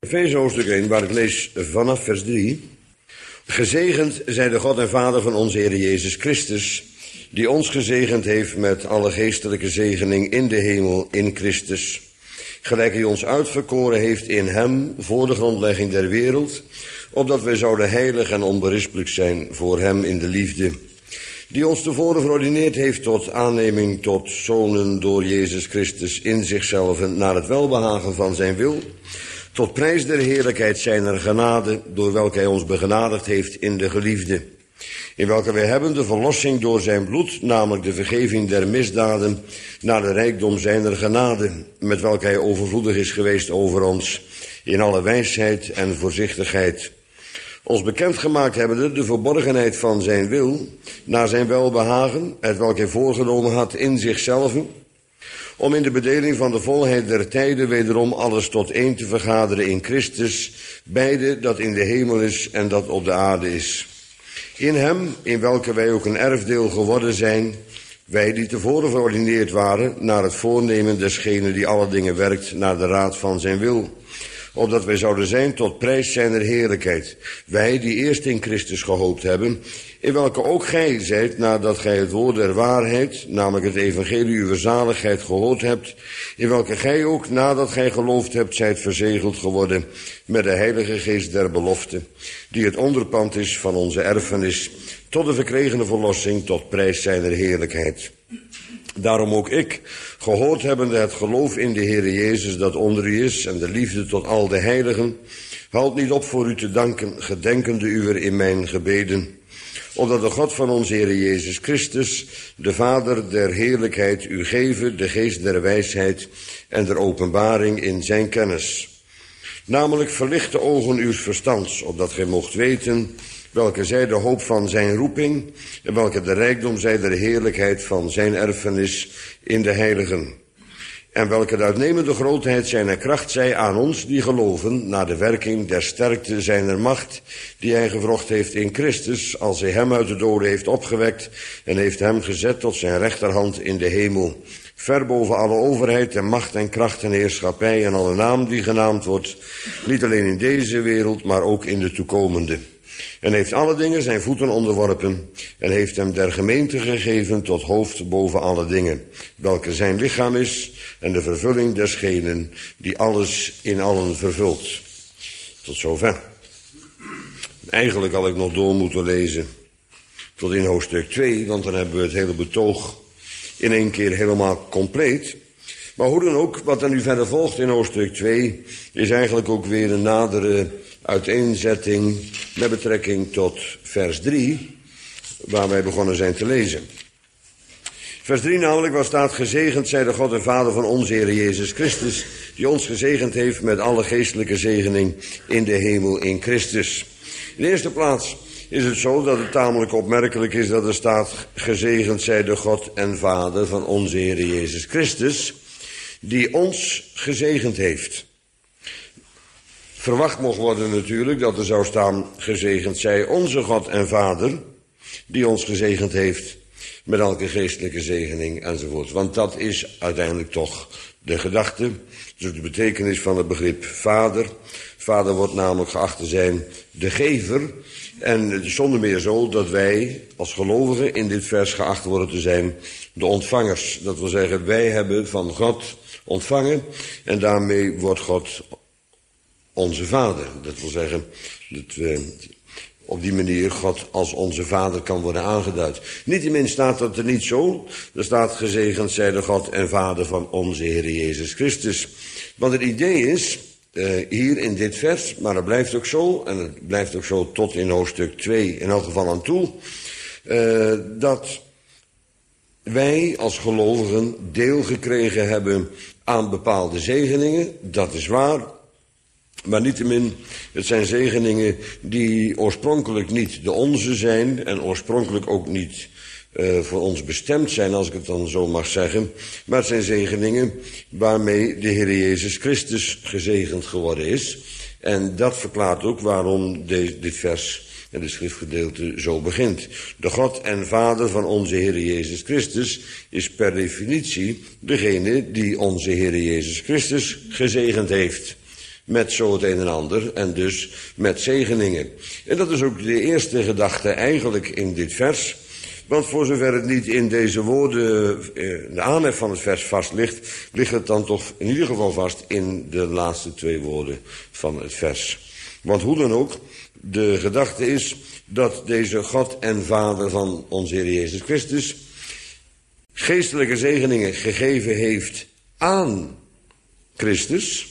Efeze hoofdstuk 1, waar ik lees vanaf vers 3. Gezegend zij de God en Vader van onze Heer Jezus Christus, die ons gezegend heeft met alle geestelijke zegening in de hemel in Christus. Gelijk hij ons uitverkoren heeft in hem voor de grondlegging der wereld, opdat wij zouden heilig en onberispelijk zijn voor hem in de liefde. Die ons tevoren verordineerd heeft tot aanneming tot zonen door Jezus Christus in zichzelf naar het welbehagen van zijn wil, tot prijs der heerlijkheid zijner genade, door welke hij ons begenadigd heeft in de geliefde. In welke wij hebben de verlossing door zijn bloed, namelijk de vergeving der misdaden, naar de rijkdom zijner genade, met welke hij overvloedig is geweest over ons, in alle wijsheid en voorzichtigheid. Ons bekendgemaakt hebbende de verborgenheid van zijn wil, naar zijn welbehagen, hetwelk hij voorgenomen had in zichzelf, om in de bedeling van de volheid der tijden wederom alles tot één te vergaderen in Christus, beide dat in de hemel is en dat op de aarde is. In hem, in welke wij ook een erfdeel geworden zijn, wij die tevoren verordineerd waren, naar het voornemen desgene die alle dingen werkt, naar de raad van zijn wil, opdat wij zouden zijn tot prijs zijner heerlijkheid. Wij die eerst in Christus gehoopt hebben, in welke ook gij zijt, nadat gij het woord der waarheid, namelijk het evangelie uw zaligheid gehoord hebt, in welke gij ook, nadat gij geloofd hebt, zijt verzegeld geworden met de heilige geest der belofte, die het onderpand is van onze erfenis, tot de verkregene verlossing, tot prijs zijner heerlijkheid. Daarom ook ik, gehoord hebbende het geloof in de Heere Jezus dat onder u is en de liefde tot al de heiligen, houd niet op voor u te danken, gedenkende uwer in mijn gebeden, opdat de God van onze Heere Jezus Christus, de Vader der heerlijkheid, u geven de geest der wijsheid en der openbaring in zijn kennis. Namelijk verlicht de ogen uws verstands, opdat gij mocht weten welke zij de hoop van zijn roeping en welke de rijkdom zij der heerlijkheid van zijn erfenis in de heiligen. En welke de uitnemende grootheid zijner kracht zij aan ons die geloven, naar de werking der sterkte zijner macht, die hij gewrocht heeft in Christus, als hij hem uit de doden heeft opgewekt en heeft hem gezet tot zijn rechterhand in de hemel, ver boven alle overheid en macht en kracht en heerschappij en alle naam die genaamd wordt, niet alleen in deze wereld, maar ook in de toekomende. En heeft alle dingen zijn voeten onderworpen en heeft hem der gemeente gegeven tot hoofd boven alle dingen, welke zijn lichaam is en de vervulling desgenen die alles in allen vervult. Tot zover. Eigenlijk had ik nog door moeten lezen tot in hoofdstuk 2, want dan hebben we het hele betoog in één keer helemaal compleet. Maar hoe dan ook, wat er nu verder volgt in hoofdstuk 2 is eigenlijk ook weer een nadere uiteenzetting met betrekking tot vers 3, waar wij begonnen zijn te lezen. Vers 3 namelijk, waar staat: gezegend zij de God en Vader van onze Heer Jezus Christus, die ons gezegend heeft met alle geestelijke zegening in de hemel in Christus. In de eerste plaats is het zo dat het tamelijk opmerkelijk is dat er staat: gezegend zij de God en Vader van onze Heer Jezus Christus, die ons gezegend heeft. Verwacht mocht worden natuurlijk dat er zou staan: gezegend zij onze God en Vader, die ons gezegend heeft met elke geestelijke zegening enzovoort. Want dat is uiteindelijk toch de gedachte, dus de betekenis van het begrip vader. Vader wordt namelijk geacht te zijn de gever. En het is zonder meer zo dat wij als gelovigen in dit vers geacht worden te zijn de ontvangers. Dat wil zeggen, wij hebben van God ontvangen en daarmee wordt God onze vader. Dat wil zeggen dat we op die manier God als onze vader kan worden aangeduid. Niettemin staat dat er niet zo. Er staat: gezegend zij de God en Vader van onze Heer Jezus Christus. Want het idee is, hier in dit vers, maar het blijft ook zo, en het blijft ook zo tot in hoofdstuk 2 in elk geval aan toe, dat wij als gelovigen deel gekregen hebben aan bepaalde zegeningen. Dat is waar. Maar niettemin, het zijn zegeningen die oorspronkelijk niet de onze zijn en oorspronkelijk ook niet voor ons bestemd zijn, als ik het dan zo mag zeggen. Maar het zijn zegeningen waarmee de Heer Jezus Christus gezegend geworden is. En dat verklaart ook waarom dit vers en de schriftgedeelte zo begint. De God en Vader van onze Heer Jezus Christus is per definitie degene die onze Heer Jezus Christus gezegend heeft. met zo het een en ander en dus met zegeningen. En dat is ook de eerste gedachte eigenlijk in dit vers. Want voor zover het niet in deze woorden, de aanhef van het vers vast ligt, ligt het dan toch in ieder geval vast in de laatste 2 woorden van het vers. Want hoe dan ook, de gedachte is dat deze God en Vader van onze Heer Jezus Christus geestelijke zegeningen gegeven heeft aan Christus.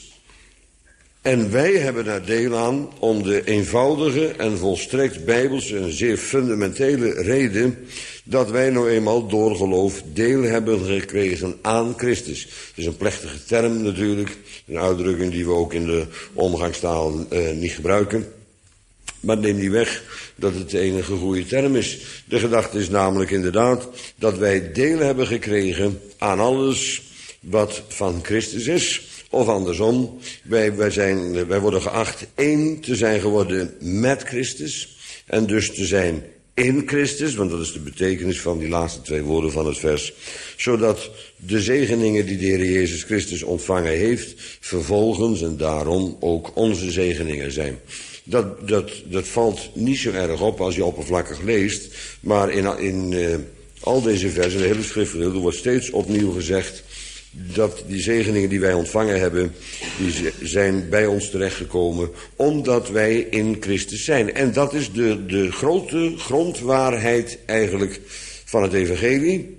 En wij hebben daar deel aan om de eenvoudige en volstrekt bijbelse en zeer fundamentele reden dat wij nou eenmaal door geloof deel hebben gekregen aan Christus. Het is een plechtige term natuurlijk, een uitdrukking die we ook in de omgangstaal niet gebruiken. Maar neem niet weg dat het de enige goede term is. De gedachte is namelijk inderdaad dat wij deel hebben gekregen aan alles wat van Christus is. Of andersom, wij worden geacht één te zijn geworden met Christus. En dus te zijn in Christus, want dat is de betekenis van die laatste 2 woorden van het vers. Zodat de zegeningen die de Heer Jezus Christus ontvangen heeft, vervolgens en daarom ook onze zegeningen zijn. Dat valt niet zo erg op als je oppervlakkig leest. Maar in al deze versen, de hele schriftgedeelte, wordt steeds opnieuw gezegd dat die zegeningen die wij ontvangen hebben, die zijn bij ons terechtgekomen omdat wij in Christus zijn. En dat is de grote grondwaarheid eigenlijk van het evangelie.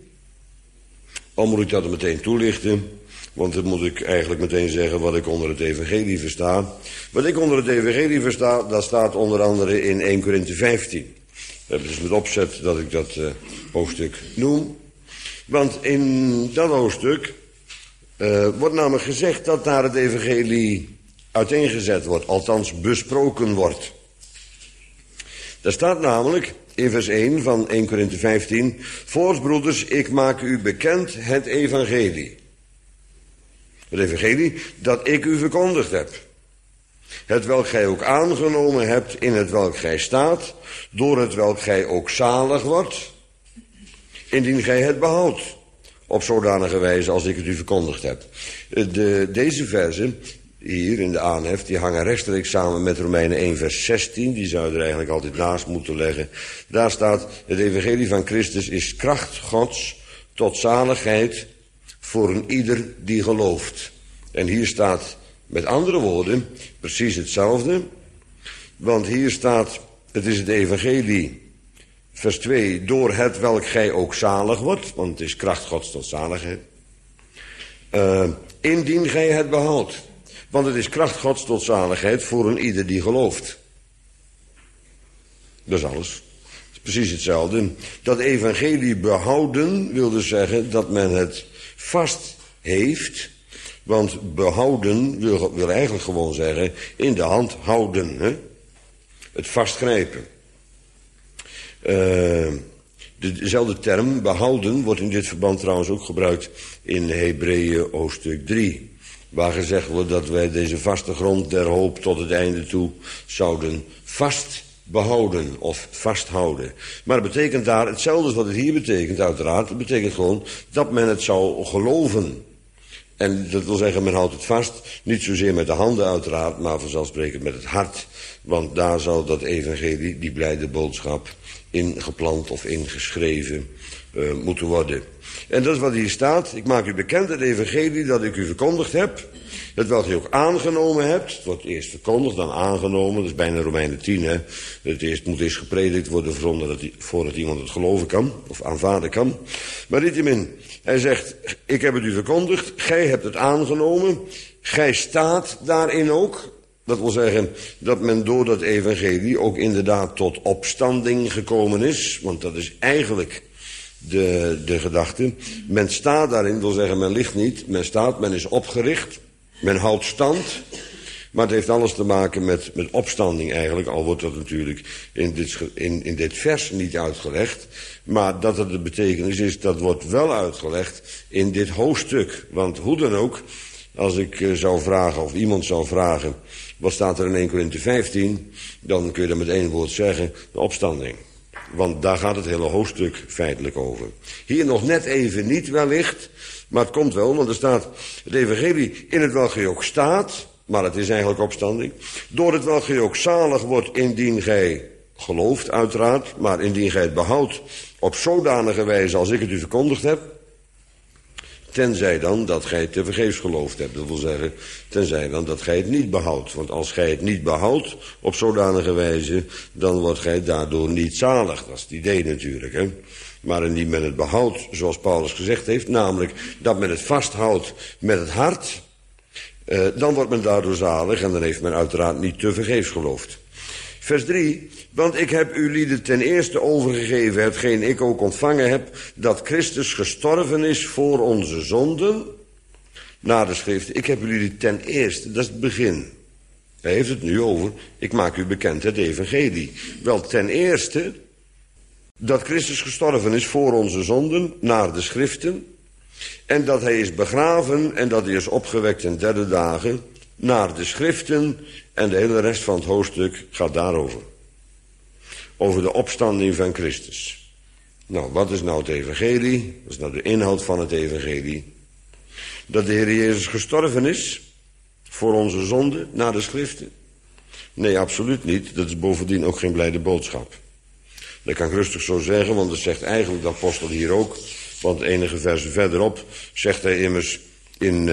Al moet ik dat er meteen toelichten, want dan moet ik eigenlijk meteen zeggen wat ik onder het evangelie versta. Wat ik onder het evangelie versta, dat staat onder andere in 1 Korinthe 15. Dat is met opzet dat ik dat hoofdstuk noem. Want in dat hoofdstuk wordt namelijk gezegd dat daar het evangelie uiteengezet wordt, althans besproken wordt. Daar staat namelijk in vers 1 van 1 Korinthe 15... Voorts, broeders, ik maak u bekend het evangelie. Het evangelie dat ik u verkondigd heb. Het welk gij ook aangenomen hebt, in het welk gij staat, door het welk gij ook zalig wordt, indien gij het behoudt, op zodanige wijze als ik het u verkondigd heb. Deze versen hier in de aanhef, die hangen rechtstreeks samen met Romeinen 1 vers 16. Die zou je er eigenlijk altijd naast moeten leggen. Daar staat, het evangelie van Christus is kracht Gods tot zaligheid voor een ieder die gelooft. En hier staat met andere woorden precies hetzelfde. Want hier staat, het is het evangelie, vers 2, door het welk gij ook zalig wordt, want het is kracht Gods tot zaligheid. Indien gij het behoudt, want het is kracht Gods tot zaligheid voor een ieder die gelooft. Dat is alles. Het is precies hetzelfde. Dat evangelie behouden wil dus zeggen dat men het vast heeft. Want behouden wil eigenlijk gewoon zeggen in de hand houden. Hè? Het vastgrijpen. Dezelfde term, behouden, wordt in dit verband trouwens ook gebruikt in Hebreeën hoofdstuk 3. Waar gezegd wordt dat wij deze vaste grond der hoop tot het einde toe zouden vast behouden of vasthouden. Maar het betekent daar hetzelfde als wat het hier betekent uiteraard. Het betekent gewoon dat men het zou geloven. En dat wil zeggen, men houdt het vast, niet zozeer met de handen uiteraard, maar vanzelfsprekend met het hart. Want daar zou dat evangelie, die blijde boodschap, ingeplant of ingeschreven moeten worden. En dat is wat hier staat. Ik maak u bekend het evangelie dat ik u verkondigd heb. Het welk u ook aangenomen hebt. Het wordt eerst verkondigd, dan aangenomen. Dat is bijna Romeinen 10. Hè? Het moet eerst gepredikt worden voordat iemand het geloven kan. Of aanvaarden kan. Maar niettemin, hij zegt, ik heb het u verkondigd. Gij hebt het aangenomen. Gij staat daarin ook. Dat wil zeggen dat men door dat evangelie ook inderdaad tot opstanding gekomen is. Want dat is eigenlijk de gedachte. Men staat daarin, wil zeggen men ligt niet. Men staat, men is opgericht. Men houdt stand. Maar het heeft alles te maken met opstanding eigenlijk. Al wordt dat natuurlijk in dit vers niet uitgelegd. Maar dat het de betekenis is, dat wordt wel uitgelegd in dit hoofdstuk. Want hoe dan ook, als ik zou vragen of iemand zou vragen, wat staat er in 1 Korinthe 15? Dan kun je er met één woord zeggen, de opstanding. Want daar gaat het hele hoofdstuk feitelijk over. Hier nog net even niet wellicht, maar het komt wel, want er staat het evangelie in het welk gij ook staat. maar het is eigenlijk opstanding. Door het welk gij ook zalig wordt indien gij gelooft, uiteraard, maar indien gij het behoudt op zodanige wijze als ik het u verkondigd heb, tenzij dan dat gij tevergeefs geloofd hebt. Dat wil zeggen, tenzij dan dat gij het niet behoudt. Want als gij het niet behoudt op zodanige wijze, dan wordt gij daardoor niet zalig. Dat is het idee natuurlijk, hè. Maar indien men het behoudt, zoals Paulus gezegd heeft, namelijk dat men het vasthoudt met het hart, dan wordt men daardoor zalig en dan heeft men uiteraard niet tevergeefs geloofd. Vers 3, want ik heb u lieden ten eerste overgegeven, hetgeen ik ook ontvangen heb, dat Christus gestorven is voor onze zonden, na de schrift. Ik heb u lieden ten eerste, dat is het begin. Hij heeft het nu over, ik maak u bekend het evangelie. Wel, ten eerste, dat Christus gestorven is voor onze zonden, naar de schriften, en dat hij is begraven en dat hij is opgewekt ten derde dagen, naar de schriften, en de hele rest van het hoofdstuk gaat daarover. Over de opstanding van Christus. Nou, wat is nou het evangelie? Wat is nou de inhoud van het evangelie? Dat de Heer Jezus gestorven is voor onze zonde, naar de schriften? Nee, absoluut niet. Dat is bovendien ook geen blijde boodschap. Dat kan ik rustig zo zeggen, want dat zegt eigenlijk de apostel hier ook. Want enige versen verderop zegt hij immers in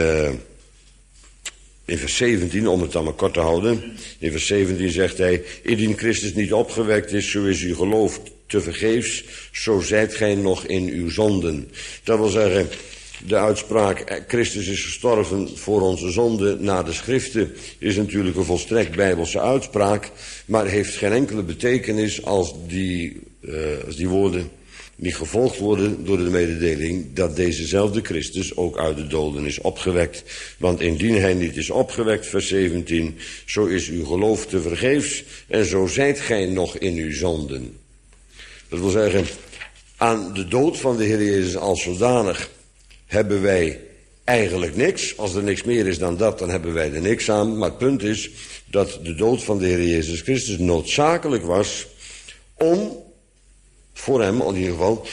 vers 17, om het dan maar kort te houden. In vers 17 zegt hij, indien Christus niet opgewekt is, zo is uw geloof tevergeefs, zo zijt gij nog in uw zonden. Dat wil zeggen, de uitspraak, Christus is gestorven voor onze zonden naar de schriften, is natuurlijk een volstrekt bijbelse uitspraak, maar heeft geen enkele betekenis als die woorden die gevolgd worden door de mededeling dat dezezelfde Christus ook uit de doden is opgewekt. Want indien hij niet is opgewekt, vers 17, zo is uw geloof tevergeefs en zo zijt gij nog in uw zonden. Dat wil zeggen, aan de dood van de Heer Jezus als zodanig hebben wij eigenlijk niks. Als er niks meer is dan dat, dan hebben wij er niks aan. Maar het punt is dat de dood van de Heer Jezus Christus noodzakelijk was om, voor hem in ieder geval,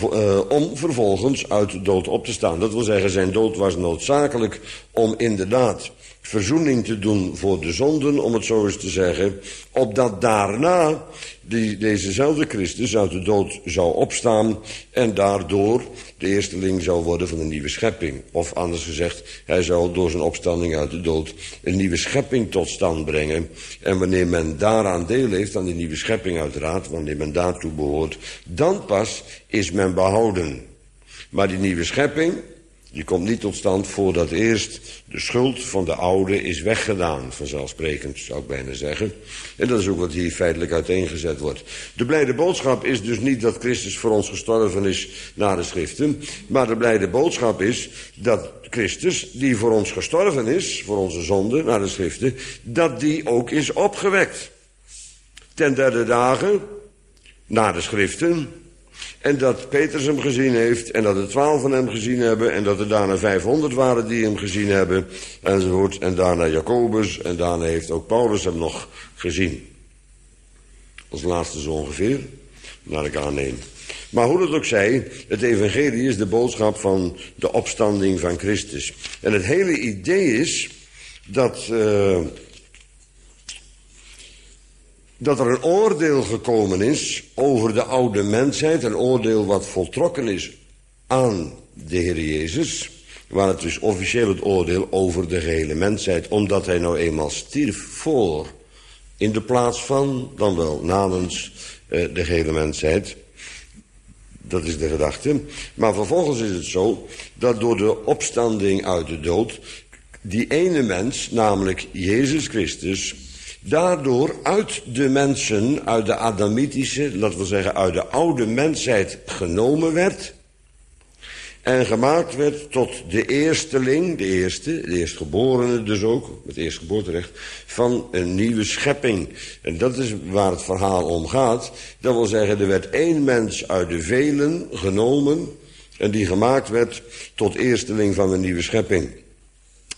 om vervolgens uit de dood op te staan. Dat wil zeggen, zijn dood was noodzakelijk om inderdaad verzoening te doen voor de zonden, om het zo eens te zeggen, opdat daarna dezezelfde Christus uit de dood zou opstaan en daardoor de eersteling zou worden van een nieuwe schepping. Of anders gezegd, hij zou door zijn opstanding uit de dood een nieuwe schepping tot stand brengen. En wanneer men daaraan deel heeft, aan die nieuwe schepping uiteraard, wanneer men daartoe behoort, dan pas is men behouden. Maar die nieuwe schepping, die komt niet tot stand voordat eerst de schuld van de oude is weggedaan. Vanzelfsprekend, zou ik bijna zeggen. En dat is ook wat hier feitelijk uiteengezet wordt. De blijde boodschap is dus niet dat Christus voor ons gestorven is naar de schriften. Maar de blijde boodschap is dat Christus, die voor ons gestorven is, voor onze zonde naar de schriften, dat die ook is opgewekt. Ten derde dagen, naar de schriften. En dat Petrus hem gezien heeft en dat er 12 van hem gezien hebben en dat er daarna 500 waren die hem gezien hebben enzovoort. En daarna Jacobus en daarna heeft ook Paulus hem nog gezien. Als laatste zo ongeveer, naar ik aanneem. Maar hoe dat ook zij, het evangelie is de boodschap van de opstanding van Christus. En het hele idee is dat er een oordeel gekomen is over de oude mensheid. Een oordeel wat voltrokken is aan de Heer Jezus. Maar het is officieel het oordeel over de gehele mensheid. Omdat hij nou eenmaal stierf voor, in de plaats van, dan wel namens de gehele mensheid. Dat is de gedachte. Maar vervolgens is het zo dat door de opstanding uit de dood die ene mens, namelijk Jezus Christus, daardoor uit de mensen, uit de Adamitische, laten we zeggen uit de oude mensheid genomen werd en gemaakt werd tot de eersteling, de eerstgeborene dus ook, met eerstgeboorterecht, van een nieuwe schepping. En dat is waar het verhaal om gaat. Dat wil zeggen, er werd één mens uit de velen genomen en die gemaakt werd tot eersteling van een nieuwe schepping.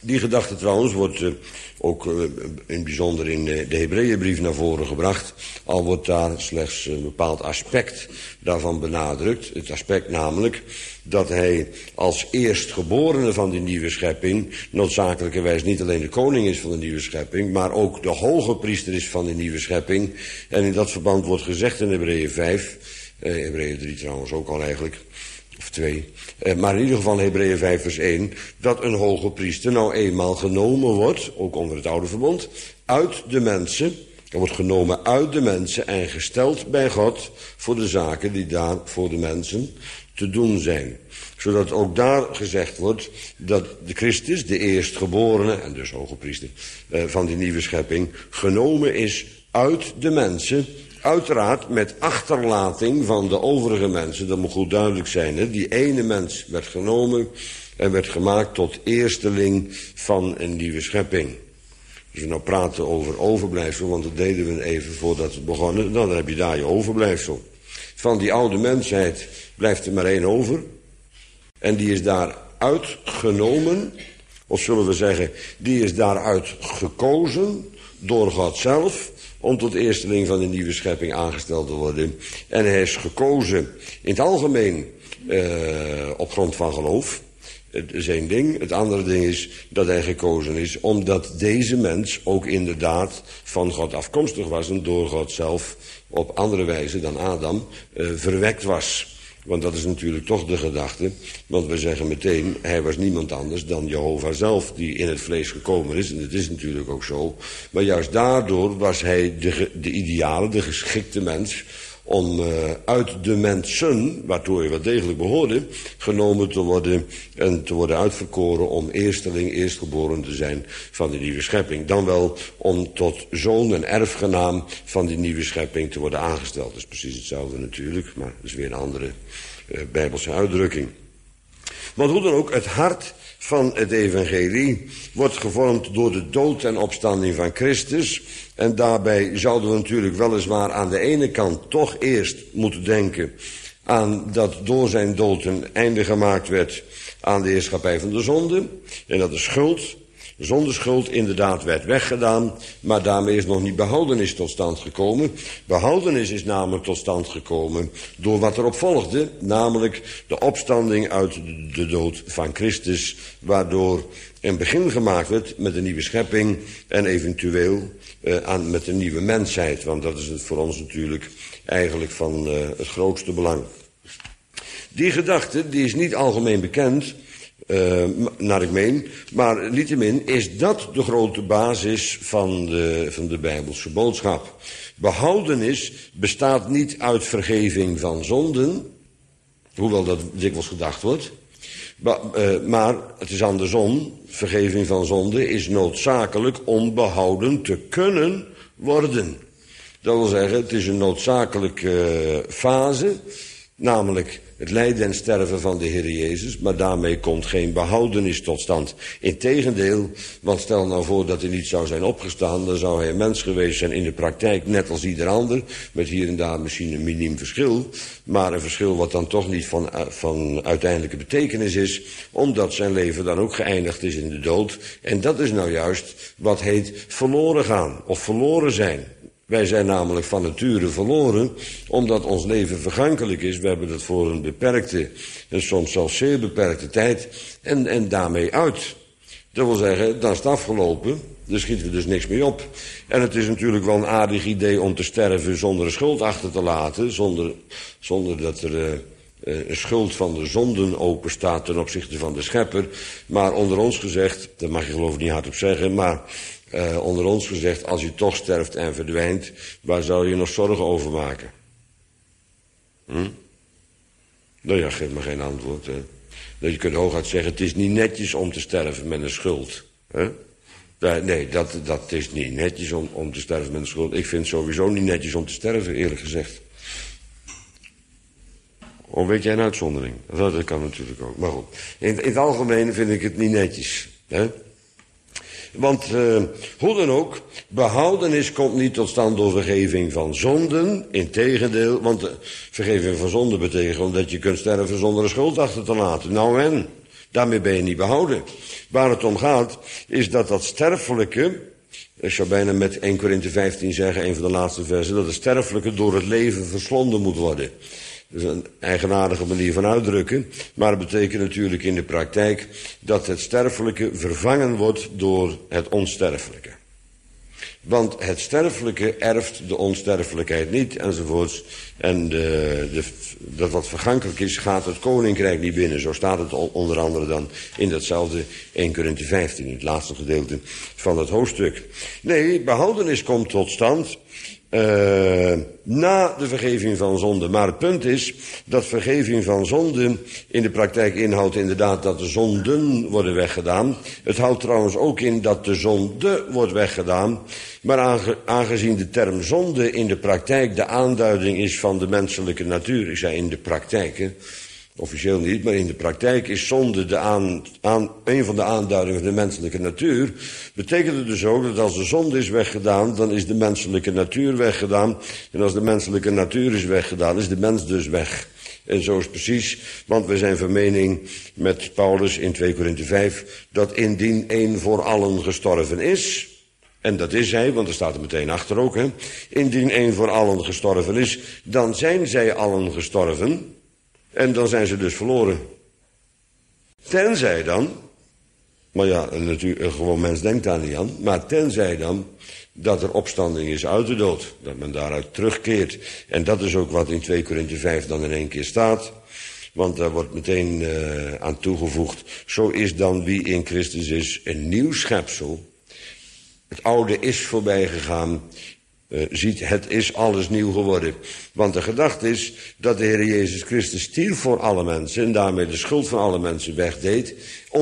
Die gedachte trouwens wordt ook in het bijzonder in de Hebreeënbrief naar voren gebracht. Al wordt daar slechts een bepaald aspect daarvan benadrukt. Het aspect namelijk dat hij als eerstgeborene van die nieuwe schepping noodzakelijkerwijs niet alleen de koning is van de nieuwe schepping, maar ook de hoge priester is van de nieuwe schepping. En in dat verband wordt gezegd in Hebreeën 5, Hebreeën 3 trouwens ook al eigenlijk, of 2, maar in ieder geval Hebreeën 5 vers 1, dat een hoge priester nou eenmaal genomen wordt, ook onder het oude verbond, uit de mensen. Hij wordt genomen uit de mensen en gesteld bij God voor de zaken die daar voor de mensen te doen zijn. Zodat ook daar gezegd wordt dat de Christus, de eerstgeborene en dus hoge priester van die nieuwe schepping, genomen is uit de mensen. Uiteraard met achterlating van de overige mensen, dat moet goed duidelijk zijn. Hè? Die ene mens werd genomen en werd gemaakt tot eersteling van een nieuwe schepping. Als we nou praten over overblijfsel, want dat deden we even voordat we begonnen, dan heb je daar je overblijfsel. Van die oude mensheid blijft er maar één over. En die is daaruit genomen, of zullen we zeggen, die is daaruit gekozen door God zelf, om tot eersteling van de nieuwe schepping aangesteld te worden. En hij is gekozen in het algemeen op grond van geloof. Het is één ding. Het andere ding is dat hij gekozen is omdat deze mens ook inderdaad van God afkomstig was en door God zelf op andere wijze dan Adam verwekt was. Want dat is natuurlijk toch de gedachte. Want we zeggen meteen, hij was niemand anders dan Jehovah zelf die in het vlees gekomen is. En dat is natuurlijk ook zo. Maar juist daardoor was hij de ideale, de geschikte mens om uit de mensen, waartoe hij wel degelijk behoorde, genomen te worden en te worden uitverkoren om eerstgeboren te zijn van de nieuwe schepping. Dan wel om tot zoon en erfgenaam van die nieuwe schepping te worden aangesteld. Dat is precies hetzelfde natuurlijk, maar dat is weer een andere bijbelse uitdrukking. Want hoe dan ook, het hart van het evangelie wordt gevormd door de dood en opstanding van Christus. En daarbij zouden we natuurlijk weliswaar aan de ene kant toch eerst moeten denken aan dat door zijn dood een einde gemaakt werd aan de heerschappij van de zonde. En dat de schuld, zondeschuld inderdaad werd weggedaan, maar daarmee is nog niet behoudenis tot stand gekomen. Behoudenis is namelijk tot stand gekomen door wat erop volgde, namelijk de opstanding uit de dood van Christus, waardoor een begin gemaakt werd met een nieuwe schepping en eventueel met een nieuwe mensheid, want dat is het voor ons natuurlijk eigenlijk van het grootste belang. Die gedachte die is niet algemeen bekend, naar ik meen, maar niettemin is dat de grote basis van de Bijbelse boodschap. Behoudenis bestaat niet uit vergeving van zonden, hoewel dat dikwijls gedacht wordt, maar het is andersom. Vergeving van zonde is noodzakelijk om behouden te kunnen worden. Dat wil zeggen, het is een noodzakelijke fase, namelijk het lijden en sterven van de Heer Jezus, maar daarmee komt geen behoudenis tot stand. Integendeel, want stel nou voor dat hij niet zou zijn opgestaan, dan zou hij een mens geweest zijn in de praktijk, net als ieder ander, met hier en daar misschien een miniem verschil, maar een verschil wat dan toch niet van uiteindelijke betekenis is, omdat zijn leven dan ook geëindigd is in de dood. En dat is nou juist wat heet verloren gaan, of verloren zijn. Wij zijn namelijk van nature verloren, omdat ons leven vergankelijk is. We hebben dat voor een beperkte, en soms zelfs zeer beperkte tijd, en daarmee uit. Dat wil zeggen, dan is het afgelopen, daar schieten we dus niks mee op. En het is natuurlijk wel een aardig idee om te sterven zonder een schuld achter te laten, zonder dat er een schuld van de zonden open staat ten opzichte van de schepper. Maar onder ons gezegd, dat mag je geloof ik niet hardop zeggen, maar onder ons gezegd, als je toch sterft en verdwijnt, waar zou je nog zorgen over maken? Nou ja, geef me geen antwoord. Je kunt hooguit zeggen, het is niet netjes om te sterven met een schuld. Nee, dat is niet netjes om te sterven met een schuld. Ik vind het sowieso niet netjes om te sterven, eerlijk gezegd. Of weet jij een uitzondering? Dat kan natuurlijk ook. Maar goed, in het algemeen vind ik het niet netjes. Want hoe dan ook, behoudenis komt niet tot stand door vergeving van zonden. Integendeel, want vergeving van zonden betekent dat je kunt sterven zonder een schuld achter te laten. Nou en, Daarmee ben je niet behouden. Waar het om gaat, is dat sterfelijke, ik zou bijna met 1 Korinthe 15 zeggen, een van de laatste versen, dat het sterfelijke door het leven verslonden moet worden. Dat is een eigenaardige manier van uitdrukken, maar het betekent natuurlijk in de praktijk dat het sterfelijke vervangen wordt door het onsterfelijke. Want het sterfelijke erft de onsterfelijkheid niet, enzovoorts. En dat wat vergankelijk is, gaat het koninkrijk niet binnen. Zo staat het onder andere dan in datzelfde 1 Korinthe 15, het laatste gedeelte van het hoofdstuk. Nee, behoudenis komt tot stand na de vergeving van zonde. Maar het punt is dat vergeving van zonde in de praktijk inhoudt inderdaad dat de zonden worden weggedaan. Het houdt trouwens ook in dat de zonde wordt weggedaan. Maar aangezien de term zonde in de praktijk de aanduiding is van de menselijke natuur. Ik zei in de praktijk, hè. Officieel niet, maar in de praktijk is zonde een van de aanduidingen van de menselijke natuur. Betekent het dus ook dat als de zonde is weggedaan, dan is de menselijke natuur weggedaan. En als de menselijke natuur is weggedaan, is de mens dus weg. En zo is het precies, want we zijn van mening met Paulus in 2 Korinthe 5... dat indien één voor allen gestorven is, en dat is hij, want er staat er meteen achter ook, hè. Indien één voor allen gestorven is, dan zijn zij allen gestorven. En dan zijn ze dus verloren. Tenzij dan, maar ja, een gewoon mens denkt daar niet aan, maar tenzij dan dat er opstanding is uit de dood. Dat men daaruit terugkeert. En dat is ook wat in 2 Korinthe 5 dan in 1 keer staat. Want daar wordt meteen aan toegevoegd. Zo is dan wie in Christus is een nieuw schepsel. Het oude is voorbij gegaan. Ziet, het is alles nieuw geworden. Want de gedachte is dat de Heer Jezus Christus stierf voor alle mensen en daarmee de schuld van alle mensen wegdeed.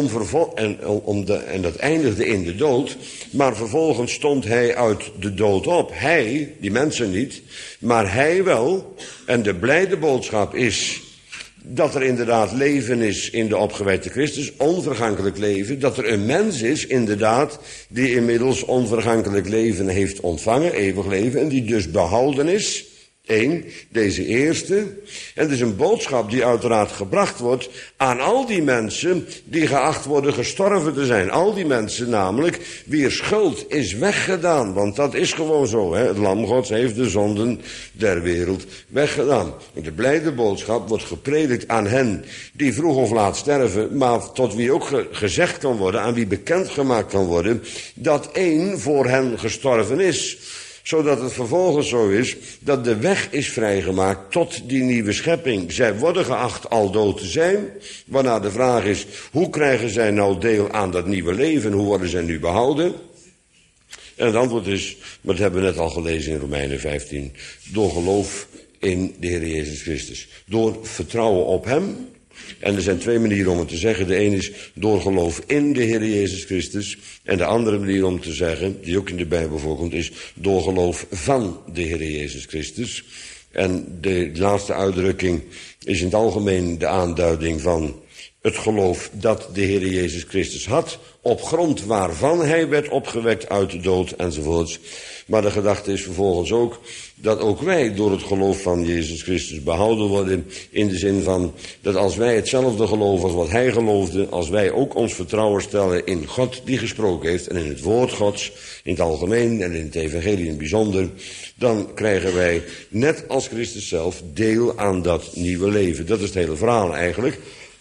En dat eindigde in de dood. Maar vervolgens stond hij uit de dood op. Hij, die mensen niet, maar hij wel. En de blijde boodschap is dat er inderdaad leven is in de opgeweide Christus, onvergankelijk leven. Dat er een mens is, inderdaad, die inmiddels onvergankelijk leven heeft ontvangen, eeuwig leven, en die dus behouden is. Deze eerste. En het is een boodschap die uiteraard gebracht wordt aan al die mensen die geacht worden gestorven te zijn. Al die mensen namelijk, wier schuld is weggedaan. Want dat is gewoon zo, hè. Het lam Gods heeft de zonden der wereld weggedaan. En de blijde boodschap wordt gepredikt aan hen die vroeg of laat sterven, maar tot wie ook gezegd kan worden, aan wie bekendgemaakt kan worden, dat één voor hen gestorven is. Zodat het vervolgens zo is dat de weg is vrijgemaakt tot die nieuwe schepping. Zij worden geacht al dood te zijn. Waarna de vraag is, hoe krijgen zij nou deel aan dat nieuwe leven? Hoe worden zij nu behouden? En het antwoord is, maar dat hebben we net al gelezen in Romeinen 15. Door geloof in de Heer Jezus Christus. Door vertrouwen op hem. En er zijn 2 manieren om het te zeggen. De een is door geloof in de Heer Jezus Christus. En de andere manier om te zeggen, die ook in de Bijbel voorkomt, is door geloof van de Heer Jezus Christus. En de laatste uitdrukking is in het algemeen de aanduiding van het geloof dat de Heer Jezus Christus had, op grond waarvan hij werd opgewekt uit de dood enzovoorts. Maar de gedachte is vervolgens ook dat ook wij door het geloof van Jezus Christus behouden worden, in de zin van dat als wij hetzelfde geloven als wat hij geloofde, als wij ook ons vertrouwen stellen in God die gesproken heeft en in het woord Gods, in het algemeen en in het evangelie in het bijzonder, dan krijgen wij net als Christus zelf deel aan dat nieuwe leven. Dat is het hele verhaal eigenlijk.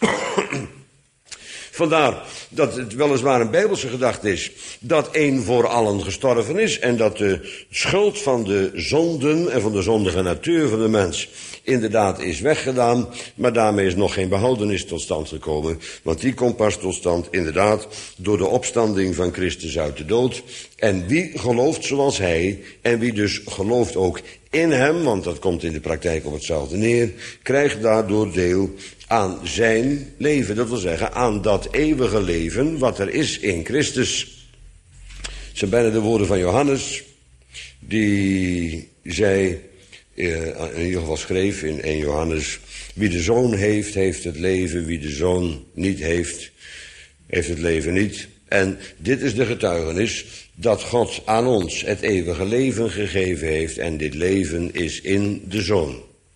Vandaar dat het weliswaar een bijbelse gedachte is dat één voor allen gestorven is en dat de schuld van de zonden en van de zondige natuur van de mens inderdaad is weggedaan, maar daarmee is nog geen behoudenis tot stand gekomen, want die komt pas tot stand inderdaad door de opstanding van Christus uit de dood. En wie gelooft zoals hij en wie dus gelooft ook in hem, want dat komt in de praktijk op hetzelfde neer, krijgt daardoor deel aan zijn leven. Dat wil zeggen aan dat eeuwige leven wat er is in Christus. Het zijn bijna de woorden van Johannes, die zei, in ieder geval schreef in 1 Johannes, wie de Zoon heeft, heeft het leven, wie de Zoon niet heeft, heeft het leven niet. En dit is de getuigenis dat God aan ons het eeuwige leven gegeven heeft en dit leven is in de Zoon.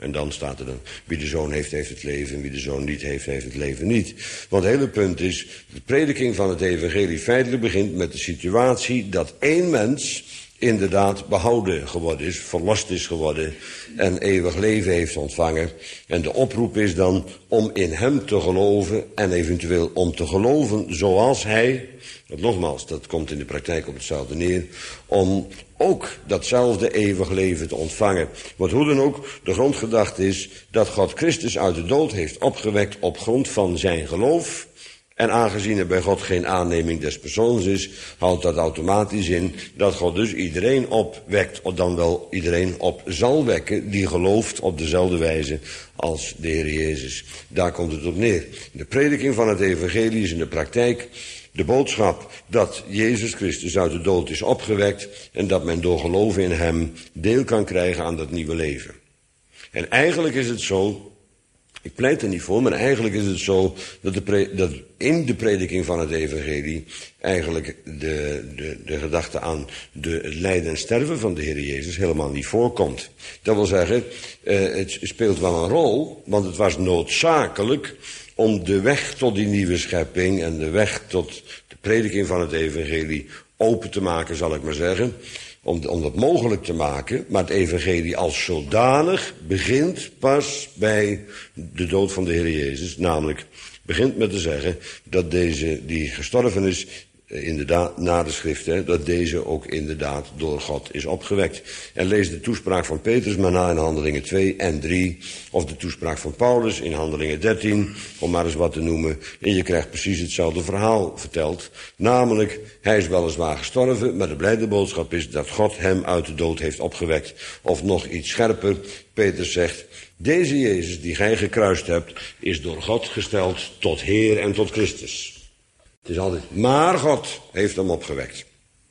En dan staat er dan, wie de Zoon heeft, heeft het leven. En wie de Zoon niet heeft, heeft het leven niet. Want het hele punt is, de prediking van het evangelie feitelijk begint met de situatie dat één mens inderdaad behouden geworden is, verlost is geworden en eeuwig leven heeft ontvangen. En de oproep is dan om in hem te geloven en eventueel om te geloven zoals hij, want nogmaals, dat komt in de praktijk op hetzelfde neer, om ook datzelfde eeuwig leven te ontvangen. Want hoe dan ook, de grondgedachte is dat God Christus uit de dood heeft opgewekt op grond van zijn geloof. En aangezien er bij God geen aanneming des persoons is, houdt dat automatisch in dat God dus iedereen opwekt, of dan wel iedereen op zal wekken, die gelooft op dezelfde wijze als de Heer Jezus. Daar komt het op neer. De prediking van het evangelie is in de praktijk de boodschap dat Jezus Christus uit de dood is opgewekt en dat men door geloven in hem deel kan krijgen aan dat nieuwe leven. En eigenlijk is het zo, ik pleit er niet voor, maar eigenlijk is het zo dat in de prediking van het evangelie eigenlijk de gedachte aan het lijden en sterven van de Heer Jezus helemaal niet voorkomt. Dat wil zeggen, het speelt wel een rol, want het was noodzakelijk om de weg tot die nieuwe schepping en de weg tot de prediking van het evangelie open te maken, zal ik maar zeggen. Om dat mogelijk te maken, maar het evangelie als zodanig begint pas bij de dood van de Heer Jezus. Namelijk, begint met te zeggen dat deze die gestorven is, inderdaad, na de schrift, dat deze ook inderdaad door God is opgewekt. En lees de toespraak van Petrus maar na in Handelingen 2 en 3, of de toespraak van Paulus in Handelingen 13, om maar eens wat te noemen. En je krijgt precies hetzelfde verhaal verteld. Namelijk, hij is weliswaar gestorven, maar de blijde boodschap is dat God hem uit de dood heeft opgewekt. Of nog iets scherper, Petrus zegt, deze Jezus die gij gekruist hebt, is door God gesteld tot Heer en tot Christus. Het is altijd, maar God heeft hem opgewekt.